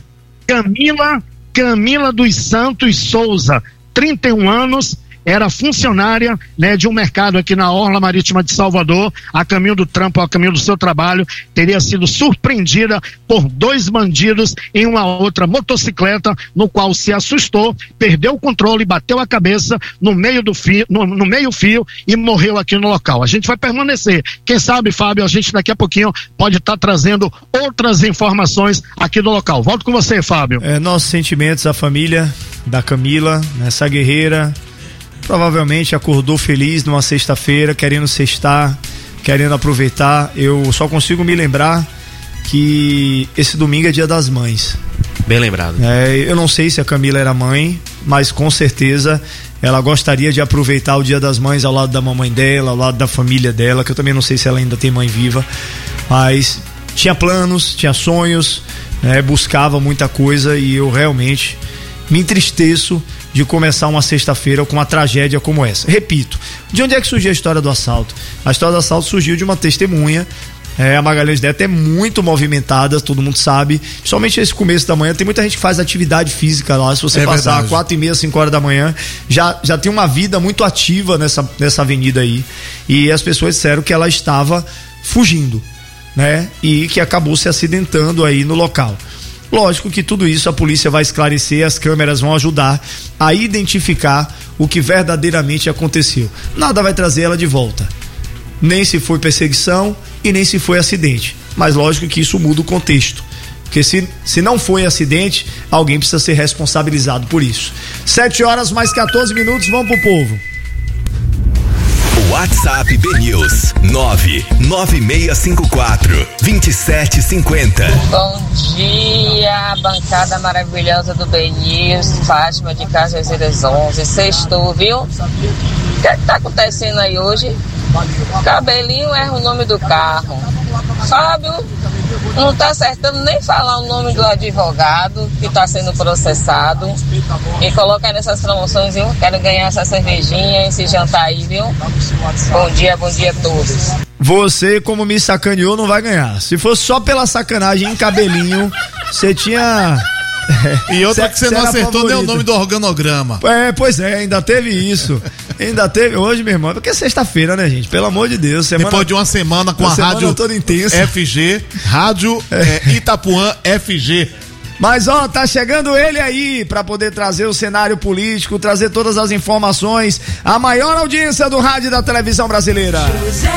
Camila dos Santos Souza, 31 anos, era funcionária, né, de um mercado aqui na Orla Marítima de Salvador, a caminho do trampo, a caminho do seu trabalho, teria sido surpreendida por 2 bandidos em uma outra motocicleta, no qual se assustou, perdeu o controle, bateu a cabeça no meio do fio, no meio fio e morreu aqui no local. A gente vai permanecer. Quem sabe, Fábio, a gente daqui a pouquinho pode estar trazendo outras informações aqui do local. Volto com você, Fábio. Nossos sentimentos à família da Camila, essa guerreira. Provavelmente acordou feliz numa sexta-feira, querendo sextar, querendo aproveitar. Eu só consigo me lembrar que esse domingo é Dia das Mães. Bem lembrado. Eu não sei se a Camila era mãe, mas com certeza ela gostaria de aproveitar o Dia das Mães ao lado da mamãe dela, ao lado da família dela, que eu também não sei se ela ainda tem mãe viva, mas tinha planos, tinha sonhos, buscava muita coisa, e eu realmente me entristeço de começar uma sexta-feira com uma tragédia como essa. Repito, de onde é que surgiu a história do assalto? A história do assalto surgiu de uma testemunha. A Magalhães Neto é muito movimentada, todo mundo sabe, principalmente nesse começo da manhã. Tem muita gente que faz atividade física lá. Se você passar 4h30, 5 horas da manhã, já tem uma vida muito ativa nessa avenida aí. E as pessoas disseram que ela estava fugindo, né? E que acabou se acidentando aí no local. Lógico que tudo isso a polícia vai esclarecer, as câmeras vão ajudar a identificar o que verdadeiramente aconteceu. Nada vai trazer ela de volta. Nem se foi perseguição e nem se foi acidente. Mas lógico que isso muda o contexto. Porque se não foi acidente, alguém precisa ser responsabilizado por isso. 7h mais 14 minutos, vamos pro povo. WhatsApp BNews 99654-2750. Bom dia, bancada maravilhosa do BNews, Fátima de Cajazeiras 11. Sextou, viu? O que é que tá acontecendo aí hoje? Cabelinho erra o nome do carro. Fábio não tá acertando nem falar o nome do advogado que tá sendo processado. E coloca aí nessas promoções, viu? Quero ganhar essa cervejinha, esse jantar aí, viu? Bom dia a todos. Você, como me sacaneou, não vai ganhar. Se fosse só pela sacanagem em Cabelinho, você tinha... E outra que você não acertou nem o nome do organograma. Pois é, ainda teve isso. Ainda teve hoje, meu irmão, porque é sexta-feira, né, gente? Pelo amor de Deus. Depois de uma semana com a rádio toda intensa. FG, rádio Itapuã FG. Mas tá chegando ele aí pra poder trazer o cenário político, trazer todas as informações, a maior audiência do rádio e da televisão brasileira. José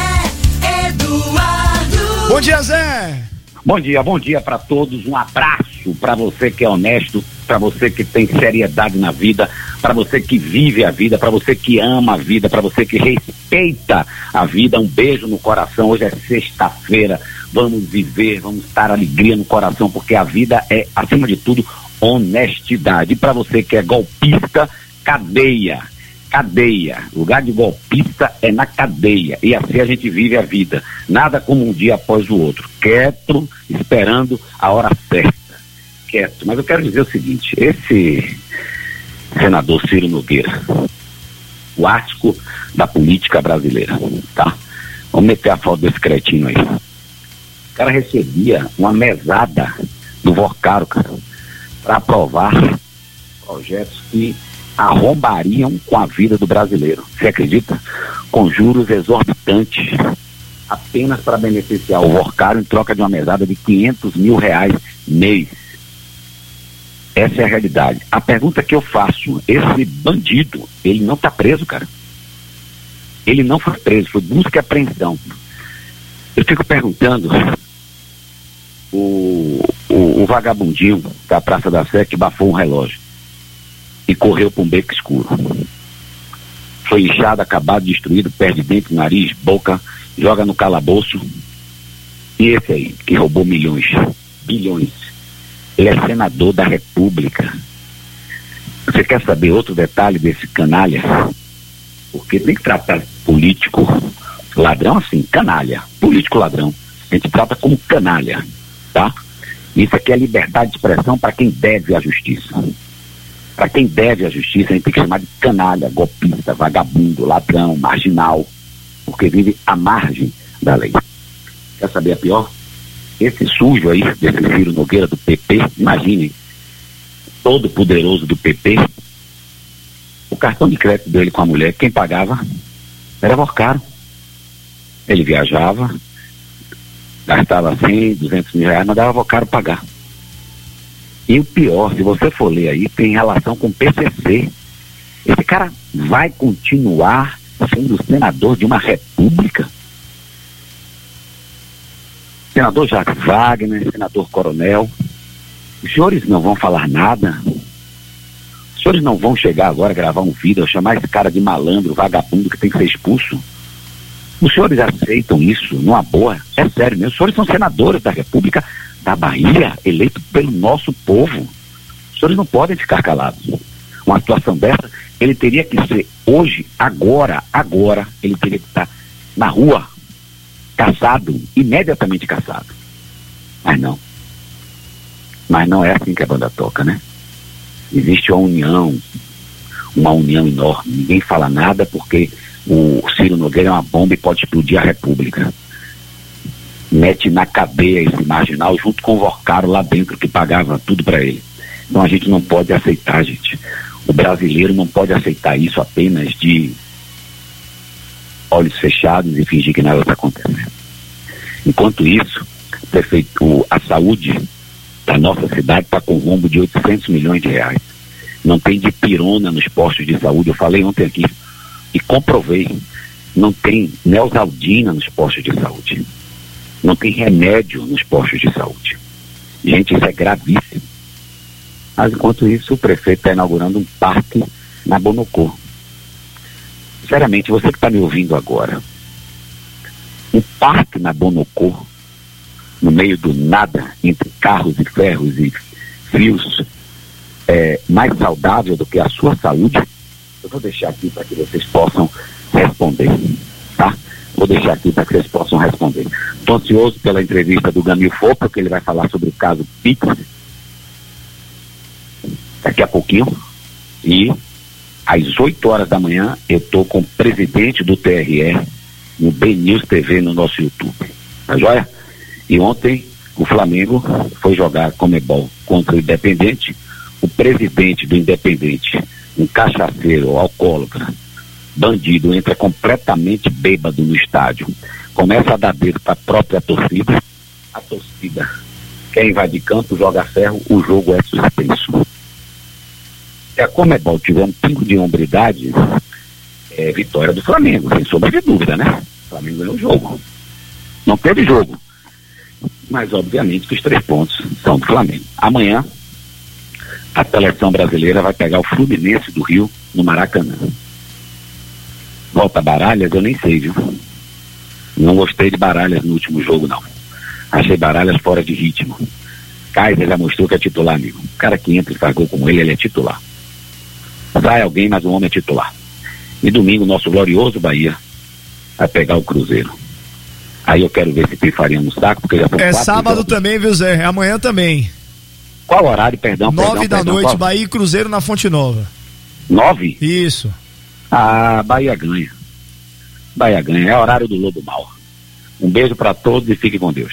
Eduardo. Bom dia, Zé. Bom dia para todos, um abraço para você que é honesto, para você que tem seriedade na vida, para você que vive a vida, para você que ama a vida, para você que respeita a vida. Um beijo no coração. Hoje é sexta-feira, vamos viver, vamos estar alegria no coração, porque a vida é, acima de tudo, honestidade. E para você que é golpista, cadeia. Lugar de golpista é na cadeia, e assim a gente vive a vida, nada como um dia após o outro, quieto, esperando a hora certa, quieto. Mas eu quero dizer o seguinte, esse senador Ciro Nogueira, o ático da política brasileira, tá? Vamos meter a foto desse cretino aí. O cara recebia uma mesada do Vorcaro, cara, para aprovar projetos que arrombariam com a vida do brasileiro. Você acredita? Com juros exorbitantes, apenas para beneficiar o Vorcaro em troca de uma mesada de R$500 mil mês. Essa é a realidade. A pergunta que eu faço, esse bandido, ele não está preso, cara. Ele não foi preso, foi busca e apreensão. Eu fico perguntando, o vagabundinho da Praça da Sé que bafou um relógio e correu para um beco escuro. Foi inchado, acabado, destruído, perde dente, nariz, boca, joga no calabouço. E esse aí, que roubou milhões, bilhões. Ele é senador da República. Você quer saber outro detalhe desse canalha? Porque tem que tratar político ladrão assim, canalha. Político ladrão. A gente trata como canalha, tá? Isso aqui é liberdade de expressão para quem deve a justiça. Para quem deve a justiça, a gente tem que chamar de canalha, golpista, vagabundo, ladrão, marginal, porque vive à margem da lei. Quer saber a pior? Esse sujo aí, desse Ciro Nogueira do PP, imaginem, todo poderoso do PP, o cartão de crédito dele com a mulher, quem pagava era Vocaro. Ele viajava, gastava 100, 200 mil reais, mandava Vocaro pagar. E o pior, se você for ler aí, tem relação com o PCC. Esse cara vai continuar sendo senador de uma república? Senador Jacques Wagner, senador Coronel, os senhores não vão falar nada? Os senhores não vão chegar agora a gravar um vídeo, chamar esse cara de malandro, vagabundo que tem que ser expulso? Os senhores aceitam isso numa boa? É sério mesmo, os senhores são senadores da República da Bahia, eleitos pelo nosso povo. Os senhores não podem ficar calados. Uma situação dessa, ele teria que ser hoje, agora, ele teria que estar na rua, caçado, imediatamente caçado. Mas não é assim que a banda toca, né? Existe uma união enorme. Ninguém fala nada porque o Ciro Nogueira é uma bomba e pode explodir a República. Mete na cadeia esse marginal junto com o Vocaro lá dentro que pagava tudo para ele. Então a gente não pode aceitar, gente. O brasileiro não pode aceitar isso apenas de olhos fechados e fingir que nada está acontecendo. Enquanto isso, a saúde da nossa cidade está com um rombo de 800 milhões de reais. Não tem dipirona nos postos de saúde. Eu falei ontem aqui e comprovei. Não tem Neosaldina nos postos de saúde. Não tem remédio nos postos de saúde. Gente, isso é gravíssimo. Mas enquanto isso, o prefeito está inaugurando um parque na Bonocô. Sinceramente, você que está me ouvindo agora, um parque na Bonocô, no meio do nada, entre carros e ferros e fios, é mais saudável do que a sua saúde? Eu vou deixar aqui para que vocês possam responder, tá? Vou deixar aqui para que vocês possam responder. Estou ansioso pela entrevista do Gamil Fo, porque ele vai falar sobre o caso Pix daqui a pouquinho. E às 8 horas da manhã eu estou com o presidente do TRE no BNews TV no nosso YouTube. Tá joia? E ontem o Flamengo foi jogar Conmebol contra o Independente. O presidente do Independente, um cachaceiro, alcoólatra, bandido, entra completamente bêbado no estádio, começa a dar dedo para a própria torcida. A torcida quer invadir campo, joga ferro, o jogo é suspenso. Se a Conmebol tiver um pingo de hombridade, é vitória do Flamengo, sem sombra de dúvida, né? O Flamengo ganhou o jogo. Não teve jogo. Mas, obviamente, que os 3 pontos são do Flamengo. Amanhã, a seleção brasileira vai pegar o Fluminense do Rio no Maracanã. Volta Baralhas, eu nem sei, viu? Não gostei de Baralhas no último jogo, não. Achei Baralhas fora de ritmo. Kaiser já mostrou que é titular, amigo. O cara que entra e faz gol como ele é titular. Sai alguém, mas o homem é titular. E domingo, nosso glorioso Bahia vai pegar o Cruzeiro. Aí eu quero ver se pifaria no saco, porque já são 4 sábado jogos. também, viu, Zé? É amanhã também. Qual horário, perdão? 9 da noite, qual? Bahia e Cruzeiro na Fonte Nova. 9? Isso. Ah, Bahia ganha. Bahia ganha. É horário do Lobo Mal. Um beijo pra todos e fique com Deus.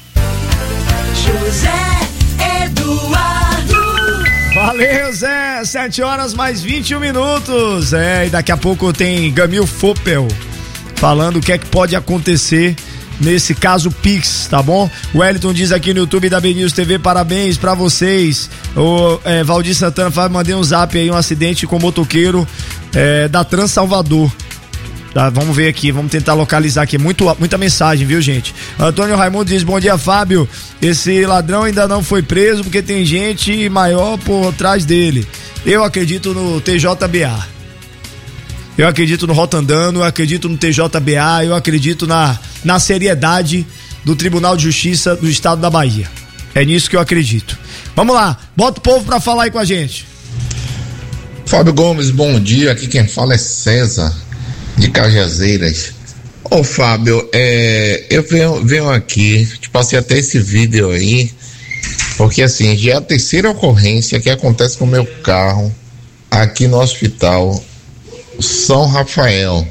José Eduardo. Valeu, Zé. 7 horas mais 21 minutos. E daqui a pouco tem Gamil Fopel falando o que é que pode acontecer nesse caso Pix, tá bom? O Wellington diz aqui no YouTube da BNews TV, parabéns pra vocês. O Valdir Santana fala, mandei um zap aí, um acidente com motoqueiro da Trans Salvador. Tá, vamos ver aqui, vamos tentar localizar aqui, muita mensagem, viu, gente? Antônio Raimundo diz, bom dia, Fábio, esse ladrão ainda não foi preso porque tem gente maior por trás dele. Eu acredito no TJBA. Eu acredito no Rotandano, eu acredito no TJBA, eu acredito na seriedade do Tribunal de Justiça do Estado da Bahia. É nisso que eu acredito. Vamos lá, bota o povo pra falar aí com a gente. Fábio Gomes, bom dia. Aqui quem fala é César, de Cajazeiras. Ô Fábio, eu venho aqui, te passei até esse vídeo aí, porque assim, já é a terceira ocorrência que acontece com o meu carro aqui no hospital São Rafael.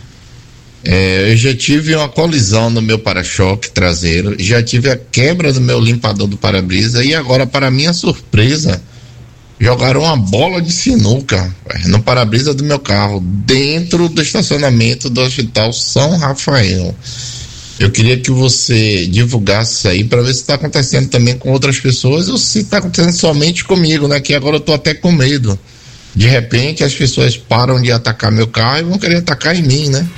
Eu já tive uma colisão no meu para-choque traseiro, já tive a quebra do meu limpador do para-brisa e agora, para minha surpresa, jogaram uma bola de sinuca no para-brisa do meu carro, dentro do estacionamento do Hospital São Rafael. Eu queria que você divulgasse isso aí para ver se está acontecendo também com outras pessoas ou se está acontecendo somente comigo, né? Que agora eu tô até com medo. De repente as pessoas param de atacar meu carro e vão querer atacar em mim, né?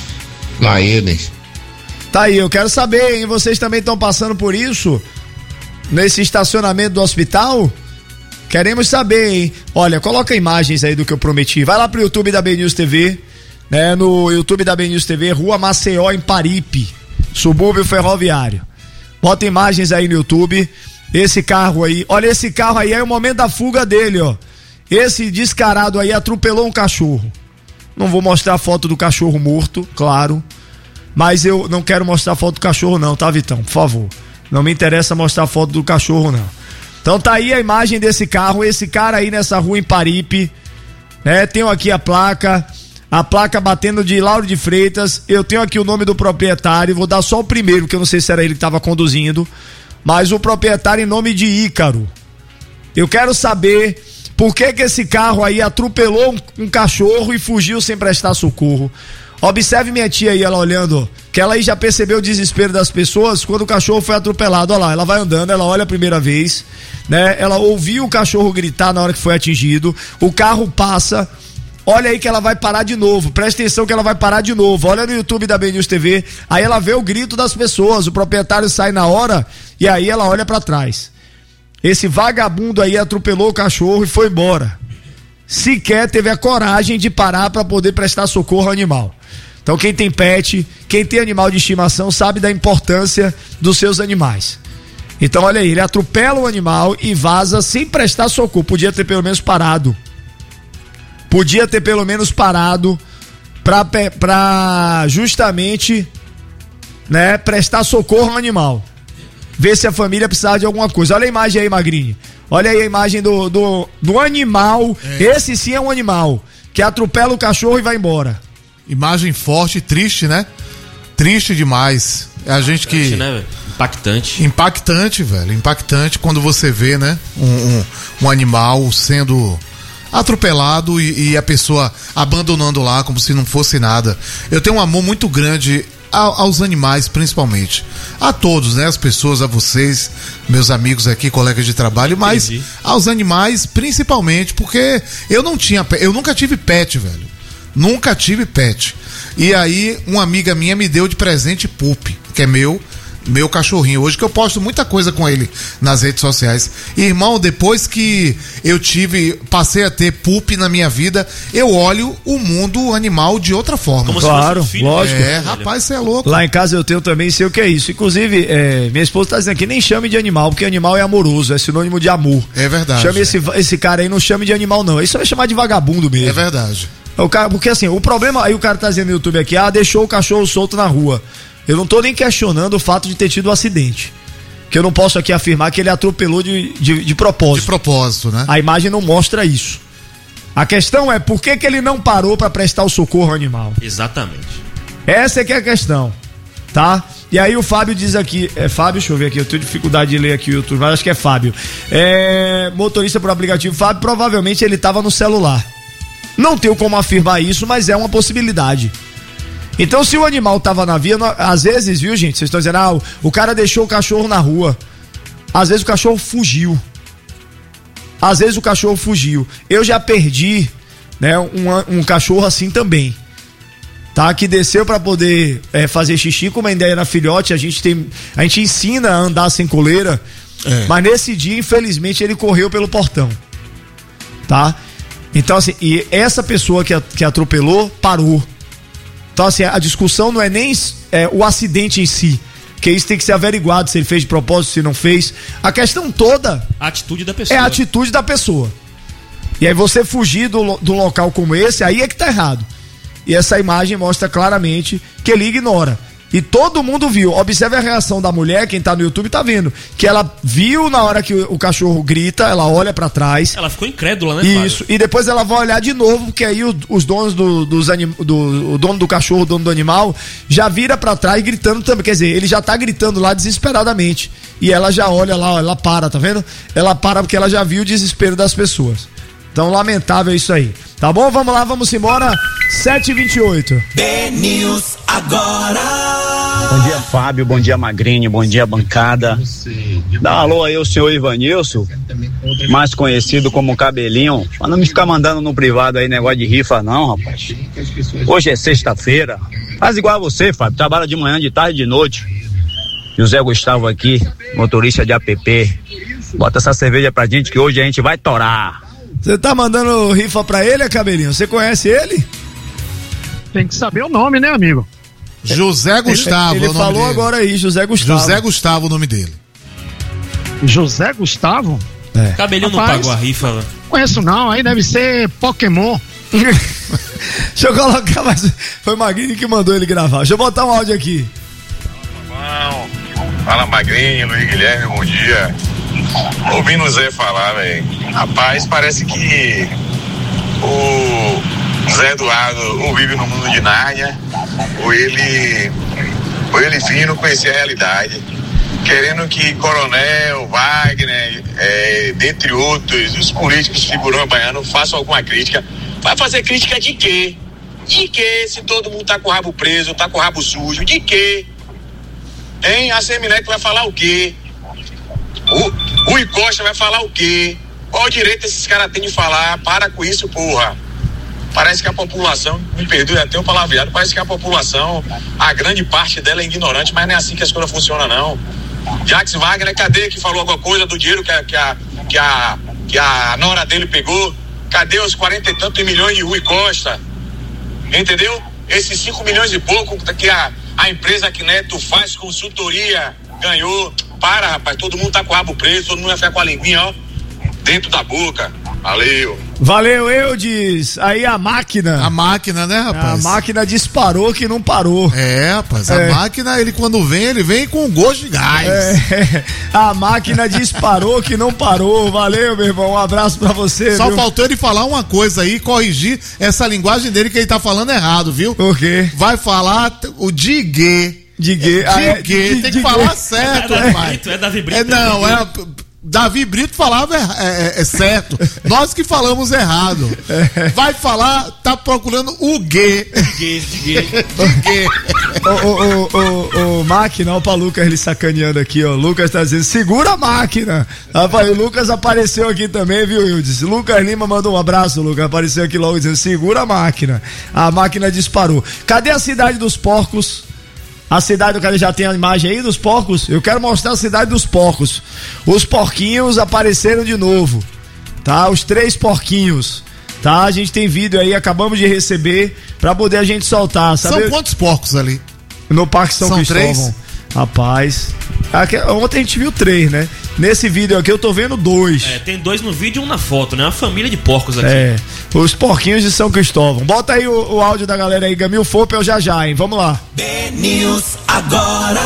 Lá eles. Tá aí, eu quero saber, hein? Vocês também estão passando por isso? Nesse estacionamento do hospital? Queremos saber, hein? Olha, coloca imagens aí do que eu prometi. Vai lá pro YouTube da BNews TV, né? No YouTube da BNews TV, Rua Maceió, em Paripe, subúrbio ferroviário. Bota imagens aí no YouTube. Esse carro aí, olha, esse carro aí é o momento da fuga dele, ó. Esse descarado aí atropelou um cachorro. Não vou mostrar a foto do cachorro morto, claro. Mas eu não quero mostrar a foto do cachorro não, tá, Vitão? Por favor. Não me interessa mostrar a foto do cachorro não. Então tá aí a imagem desse carro, esse cara aí nessa rua em Paripe, né? Tenho aqui a placa batendo de Lauro de Freitas. Eu tenho aqui o nome do proprietário, vou dar só o primeiro, porque eu não sei se era ele que estava conduzindo, mas o proprietário em nome de Ícaro. Eu quero saber por que esse carro aí atropelou um cachorro e fugiu sem prestar socorro. Observe minha tia aí, ela olhando, que ela aí já percebeu o desespero das pessoas quando o cachorro foi atropelado. Olha lá, ela vai andando, ela olha a primeira vez, né? Ela ouviu o cachorro gritar na hora que foi atingido, o carro passa, olha aí que ela vai parar de novo, presta atenção que ela vai parar de novo, olha no YouTube da BNews TV, aí ela vê o grito das pessoas, o proprietário sai na hora e aí ela olha pra trás. Esse vagabundo aí atropelou o cachorro e foi embora. Sequer teve a coragem de parar para poder prestar socorro ao animal. Então quem tem pet, quem tem animal de estimação sabe da importância dos seus animais. Então olha aí, ele atropela o animal e vaza sem prestar socorro. Podia ter pelo menos parado. Pra justamente, né, prestar socorro ao animal. Ver se a família precisava de alguma coisa. Olha a imagem aí, Magrini. Olha aí a imagem do animal. Esse sim é um animal que atropela o cachorro e vai embora. Imagem forte, triste, né? Triste demais. É a gente que... Triste, né, velho? Impactante. Impactante, velho. Impactante quando você vê, né? Um animal sendo atropelado e a pessoa abandonando lá como se não fosse nada. Eu tenho um amor muito grande aos animais, principalmente. A todos, né? As pessoas, a vocês, meus amigos aqui, colegas de trabalho, mas aos animais, principalmente, porque eu nunca tive pet, velho. Nunca tive pet. E aí, uma amiga minha me deu de presente Pup, que é meu cachorrinho hoje, que eu posto muita coisa com ele nas redes sociais. E, irmão, depois que eu passei a ter Pup na minha vida, eu olho o mundo animal de outra forma. Como claro, se fosse um filho, lógico. Rapaz, você é louco. Lá em casa eu tenho também, sei o que é isso. Inclusive, minha esposa tá dizendo aqui, nem chame de animal, porque animal é amoroso, é sinônimo de amor. É verdade. Chame esse cara aí, não chame de animal não, isso vai chamar de vagabundo mesmo. É verdade. Porque assim, o problema, aí o cara tá dizendo no YouTube aqui, deixou o cachorro solto na rua. Eu não tô nem questionando o fato de ter tido um acidente. Que eu não posso aqui afirmar que ele atropelou de propósito. De propósito, né? A imagem não mostra isso. A questão é por que ele não parou para prestar o socorro ao animal. Exatamente. Essa é que é a questão, tá? E aí o Fábio diz aqui, Fábio, deixa eu ver aqui, eu tenho dificuldade de ler aqui o YouTube, mas acho que é Fábio. Motorista por aplicativo, Fábio, provavelmente ele tava no celular. Não tenho como afirmar isso, mas é uma possibilidade. Então, se o animal tava na via, às vezes, viu, gente? Vocês estão dizendo, o cara deixou o cachorro na rua. Às vezes o cachorro fugiu. Eu já perdi, né, um cachorro assim também. Tá? Que desceu pra poder fazer xixi, como ainda era filhote, a gente ensina a andar sem coleira. Mas nesse dia, infelizmente, ele correu pelo portão. Tá? Então, assim, e essa pessoa que atropelou, parou. Então, assim, a discussão não é nem o acidente em si, Porque isso tem que ser averiguado, se ele fez de propósito, se não fez. A questão toda... A atitude da pessoa. É a atitude da pessoa. E aí você fugir do local como esse, aí é que tá errado. E essa imagem mostra claramente que ele ignora. E todo mundo viu. Observe a reação da mulher, quem tá no YouTube tá vendo. Que ela viu na hora que o cachorro grita, ela olha pra trás. Ela ficou incrédula, né, Fábio? Isso. E depois ela vai olhar de novo, porque aí os donos o dono do cachorro, o dono do animal, já vira pra trás gritando também. Quer dizer, ele já tá gritando lá desesperadamente. E ela já olha lá, ela para, tá vendo? Ela para porque ela já viu o desespero das pessoas. Então, lamentável isso aí. Tá bom? Vamos lá, vamos embora. 7h28. BNews agora. Bom dia, Fábio. Bom dia, Magrinho. Bom dia, bancada. Dá um alô aí ao senhor Ivanilson, mais conhecido como Cabelinho. Mas não me ficar mandando no privado aí negócio de rifa, não, rapaz. Hoje é sexta-feira. Faz igual a você, Fábio. Trabalha de manhã, de tarde e de noite. José Gustavo aqui, motorista de app. Bota essa cerveja pra gente que hoje a gente vai torar. Você tá mandando rifa pra ele, Cabelinho? Você conhece ele? Tem que saber o nome, né, amigo? José Gustavo. Ele falou dele agora aí, José Gustavo. José Gustavo, o nome dele. José Gustavo? É. Cabelinho não pagou a rifa, né? Conheço não, aí deve ser Pokémon. Deixa eu colocar mais. Foi o Magrinho que mandou ele gravar. Deixa eu botar um áudio aqui. Fala, Magrinho, Luiz Guilherme, bom dia. Ouvindo o Zé falar, velho. Rapaz, parece que o Zé Eduardo ou vive no mundo de Nárnia, ou ele fino conhecer a realidade. Querendo que Coronel, Wagner, dentre outros, os políticos figurão baianos façam alguma crítica. Vai fazer crítica de quê? De quê? Se todo mundo tá com o rabo preso, tá com o rabo sujo, de quê? Hein? A Semineto vai falar o quê? O Rui Costa vai falar o quê? Qual direito esses caras têm de falar? Para com isso, porra. Parece que a população, me perdoe até o palavreado, parece que a população, a grande parte dela é ignorante, mas não é assim que as coisas funcionam, não. Jax Wagner, cadê que falou alguma coisa do dinheiro que a nora dele pegou? Cadê os 40 e tantos milhões de Rui Costa? Entendeu? Esses 5 milhões e pouco que a empresa que Neto faz consultoria ganhou. Para, rapaz, todo mundo tá com o rabo preso, todo mundo vai ficar com a linguinha, ó, dentro da boca. Valeu. Valeu, Eudes. Aí a máquina. A máquina, né, rapaz? A máquina disparou que não parou. É, rapaz, a máquina, ele quando vem, ele vem com gosto de gás. A máquina disparou que não parou. Valeu, meu irmão, um abraço pra você. Só viu? faltou ele falar uma coisa aí, corrigir essa linguagem dele que ele tá falando errado, viu? Por quê? Vai falar o digue. Digue. Tem que falar certo, rapaz. É Davi Brito. Davi Brito falava certo. Nós que falamos errado. Vai falar, tá procurando o G. O máquina, ó, pra Lucas ele sacaneando aqui, ó. Lucas tá dizendo, segura a máquina. Rapaz, o Lucas apareceu aqui também, viu, Hildes? Lucas Lima mandou um abraço, Lucas. Apareceu aqui logo dizendo, segura a máquina. A máquina disparou. Cadê a cidade dos porcos? A cidade do cara já tem a imagem aí dos porcos? Eu quero mostrar a cidade dos porcos. Os porquinhos apareceram de novo, tá? Os 3 porquinhos, tá? A gente tem vídeo aí, acabamos de receber pra poder a gente soltar, sabe? São quantos porcos ali? No Parque São Cristóvão. 3? Rapaz, ontem a gente viu 3, né? Nesse vídeo aqui eu tô vendo 2. Tem 2 no vídeo e 1 na foto, né? Uma família de porcos aqui. Os porquinhos de São Cristóvão. Bota aí o áudio da galera aí, Gamil Fopel já, hein? Vamos lá. BNews agora.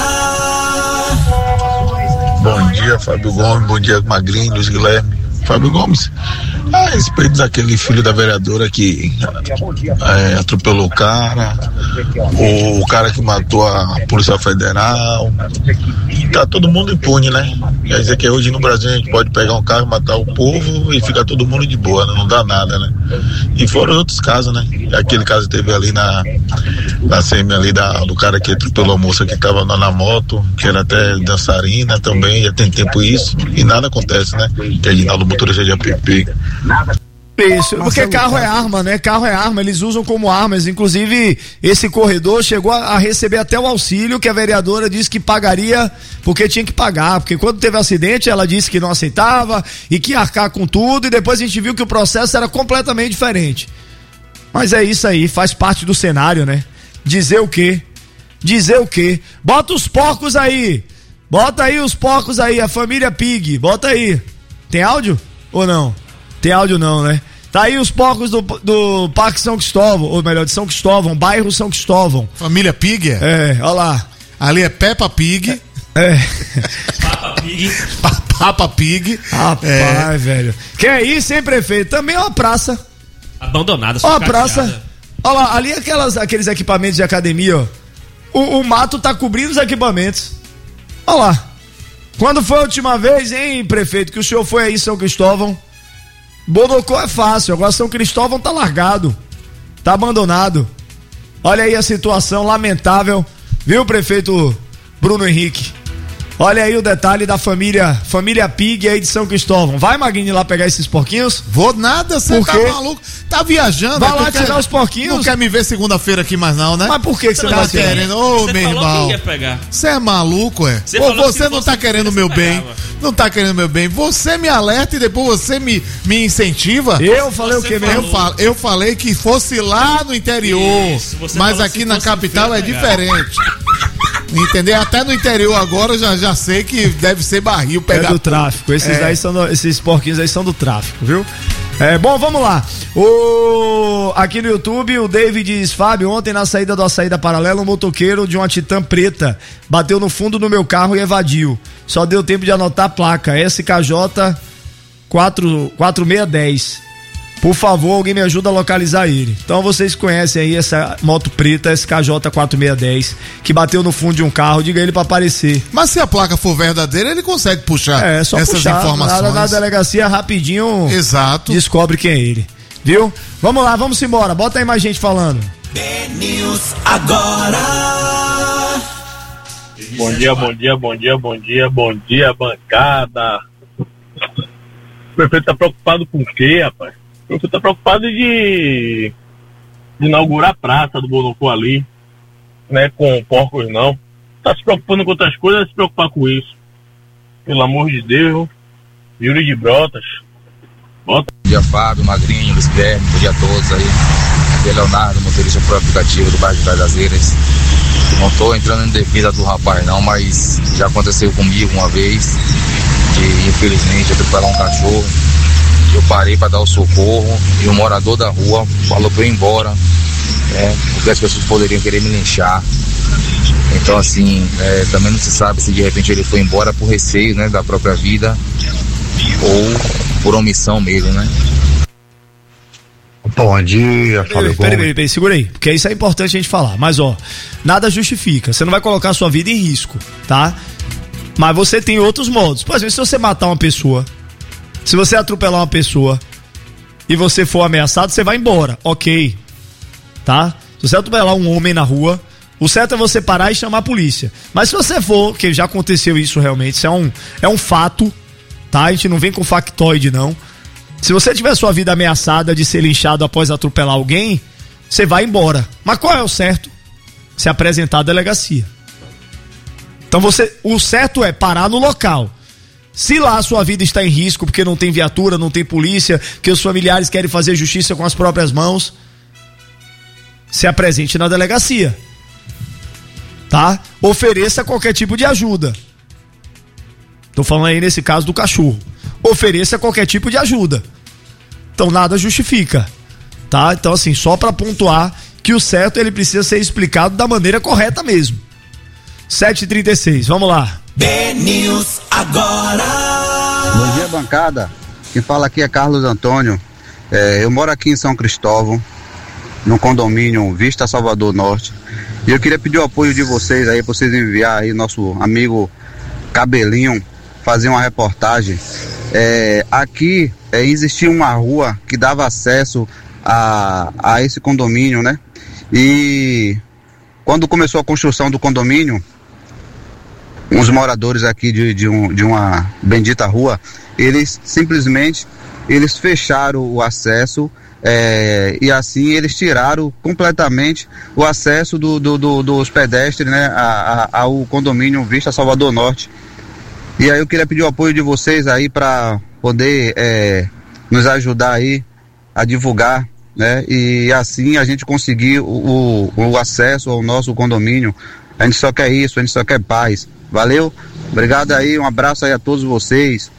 Bom dia, Fábio Gomes. Bom dia, Magrinho, Luiz Guilherme. Fábio Gomes, a respeito daquele filho da vereadora que atropelou o cara que matou a Polícia Federal, tá todo mundo impune, né? Quer dizer que hoje no Brasil a gente pode pegar um carro, matar o povo e ficar todo mundo de boa, né? Não dá nada, né? E fora os outros casos, né? Aquele caso teve ali na CM ali do cara que atropelou a moça que tava na moto, que era até dançarina também, já tem tempo isso, e nada acontece, né? Que é Ginaldo, motorista de app. Isso, porque carro é arma, né? Carro é arma, eles usam como armas. Inclusive, esse corredor chegou a receber até o auxílio que a vereadora disse que pagaria, porque tinha que pagar. Porque quando teve acidente, ela disse que não aceitava e que ia arcar com tudo. E depois a gente viu que o processo era completamente diferente. Mas é isso aí, faz parte do cenário, né? Dizer o quê? dizer o quê? Bota os porcos aí. Bota aí os porcos aí, a família Pig. Bota aí. Tem áudio ou não? Tem áudio não, né? Tá aí os porcos do Parque São Cristóvão, ou melhor, de São Cristóvão, bairro São Cristóvão. Família Pig? É, olha lá. Ali é Peppa Pig. Papa Pig. Papa Pig. Rapaz, velho. Que é isso, hein, prefeito? Também é uma praça. Abandonada, ó, a praça. Olha lá, ali aqueles equipamentos de academia, ó. O mato tá cobrindo os equipamentos. Olha lá. Quando foi a última vez, hein, prefeito, que o senhor foi aí em São Cristóvão? Bodocó é fácil, agora São Cristóvão tá largado. Tá abandonado. Olha aí a situação lamentável, viu, prefeito Bruno Henrique? Olha aí o detalhe da família Pig aí de São Cristóvão. Vai, Magrini, lá pegar esses porquinhos? Vou nada, você tá maluco. Tá viajando. Vai lá tirar os porquinhos. Não quer me ver segunda-feira aqui mais não, né? Mas por que você não vai querendo? Ô, meu irmão. Você é maluco, é? Você não tá querendo o meu bem. Não tá querendo o meu bem. Você me alerta e depois você me incentiva. Eu falei o quê mesmo? Eu falei que fosse lá no interior. Isso, mas aqui na capital é diferente. Entendeu? Até no interior agora eu já sei que deve ser barril pegar. É do tráfico. Esses porquinhos aí são do tráfico, viu? Bom, vamos lá. Aqui no YouTube, o David diz: Fábio, ontem na saída do Açaí da Paralela, um motoqueiro de uma Titan preta bateu no fundo do meu carro e evadiu. Só deu tempo de anotar a placa SKJ 4610. Por favor, alguém me ajuda a localizar ele. Então vocês conhecem aí essa moto preta SKJ 4610 que bateu no fundo de um carro, diga ele pra aparecer. Mas se a placa for verdadeira, ele consegue puxar essas informações. Na delegacia rapidinho. Exato. Descobre quem é ele. Viu? Vamos lá, vamos embora. Bota aí mais gente falando. BNews agora. Bom dia, bancada. O prefeito tá preocupado com o quê, rapaz? O prefeito tá preocupado de inaugurar a praça do Bonocô ali, né, com porcos não. Tá se preocupando com outras coisas, se preocupar com isso. Pelo amor de Deus. Yuri de Brotas. Bota. Bom dia, Fábio, Magrinho, Luiz Guilherme, bom dia a todos aí. Aqui é Leonardo, motorista por aplicativo do bairro de Cajazeiras. Não tô entrando em defesa do rapaz não, mas já aconteceu comigo uma vez, que infelizmente atropelar um cachorro. Eu parei para dar o socorro e o morador da rua falou para eu ir embora, porque as pessoas poderiam querer me linchar. Então assim, também não se sabe se de repente ele foi embora por receio, né, da própria vida ou por omissão mesmo, né? Bom dia, Fábio. Peraí, segura aí, porque isso é importante a gente falar. Mas nada justifica, você não vai colocar a sua vida em risco, tá? Mas você tem outros modos. Por exemplo, se você matar uma pessoa, se você atropelar uma pessoa e você for ameaçado, você vai embora, ok, tá? Se você atropelar um homem na rua, o certo é você parar e chamar a polícia. Mas se você for, que já aconteceu isso realmente, isso é um fato, tá? A gente não vem com factoide não. Se você tiver sua vida ameaçada de ser linchado após atropelar alguém, você vai embora. Mas qual é o certo? Se apresentar à delegacia. Então o certo é parar no local. Se lá a sua vida está em risco porque não tem viatura, não tem polícia, que os familiares querem fazer justiça com as próprias mãos, se apresente na delegacia, tá? Ofereça qualquer tipo de ajuda. Tô falando aí nesse caso do cachorro. Ofereça qualquer tipo de ajuda. Então nada justifica, tá? Então assim, só para pontuar que o certo ele precisa ser explicado da maneira correta mesmo. 7h36, vamos lá. BNews agora. Bom dia, bancada. Quem fala aqui é Carlos Antônio. Eu moro aqui em São Cristóvão, no condomínio Vista Salvador Norte. E eu queria pedir o apoio de vocês aí, pra vocês enviar aí nosso amigo Cabelinho fazer uma reportagem. Aqui existia uma rua que dava acesso a esse condomínio, né? E quando começou a construção do condomínio, uns moradores aqui de uma bendita rua, eles simplesmente fecharam o acesso, e assim eles tiraram completamente o acesso dos pedestres, né, ao condomínio Vista Salvador Norte. E aí eu queria pedir o apoio de vocês aí para poder nos ajudar aí a divulgar, né, e assim a gente conseguir o acesso ao nosso condomínio A gente só quer isso, a gente só quer paz. Valeu? Obrigado aí, um abraço aí a todos vocês.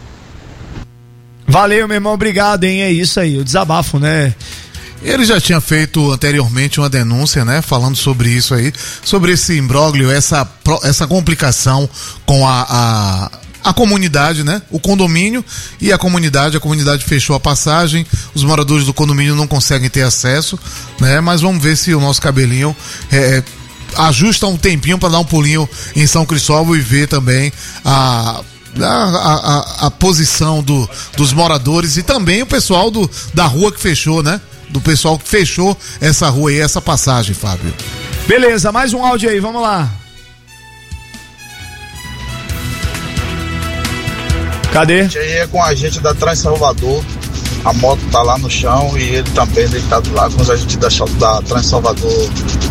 Valeu, meu irmão, obrigado, hein? É isso aí, o desabafo, né? Ele já tinha feito anteriormente uma denúncia, né? Falando sobre isso aí, sobre esse imbróglio, essa complicação com a comunidade, né? O condomínio e a comunidade fechou a passagem, os moradores do condomínio não conseguem ter acesso, né? Mas vamos ver se o nosso cabelinho ajusta um tempinho para dar um pulinho em São Cristóvão e ver também a posição dos moradores e também o pessoal da rua que fechou, né? Do pessoal que fechou essa rua e essa passagem, Fábio. Beleza, mais um áudio aí, vamos lá. Cadê? Aí é com a gente da Trans Salvador. A moto tá lá no chão e ele também deitado lá com os agentes da Trans Salvador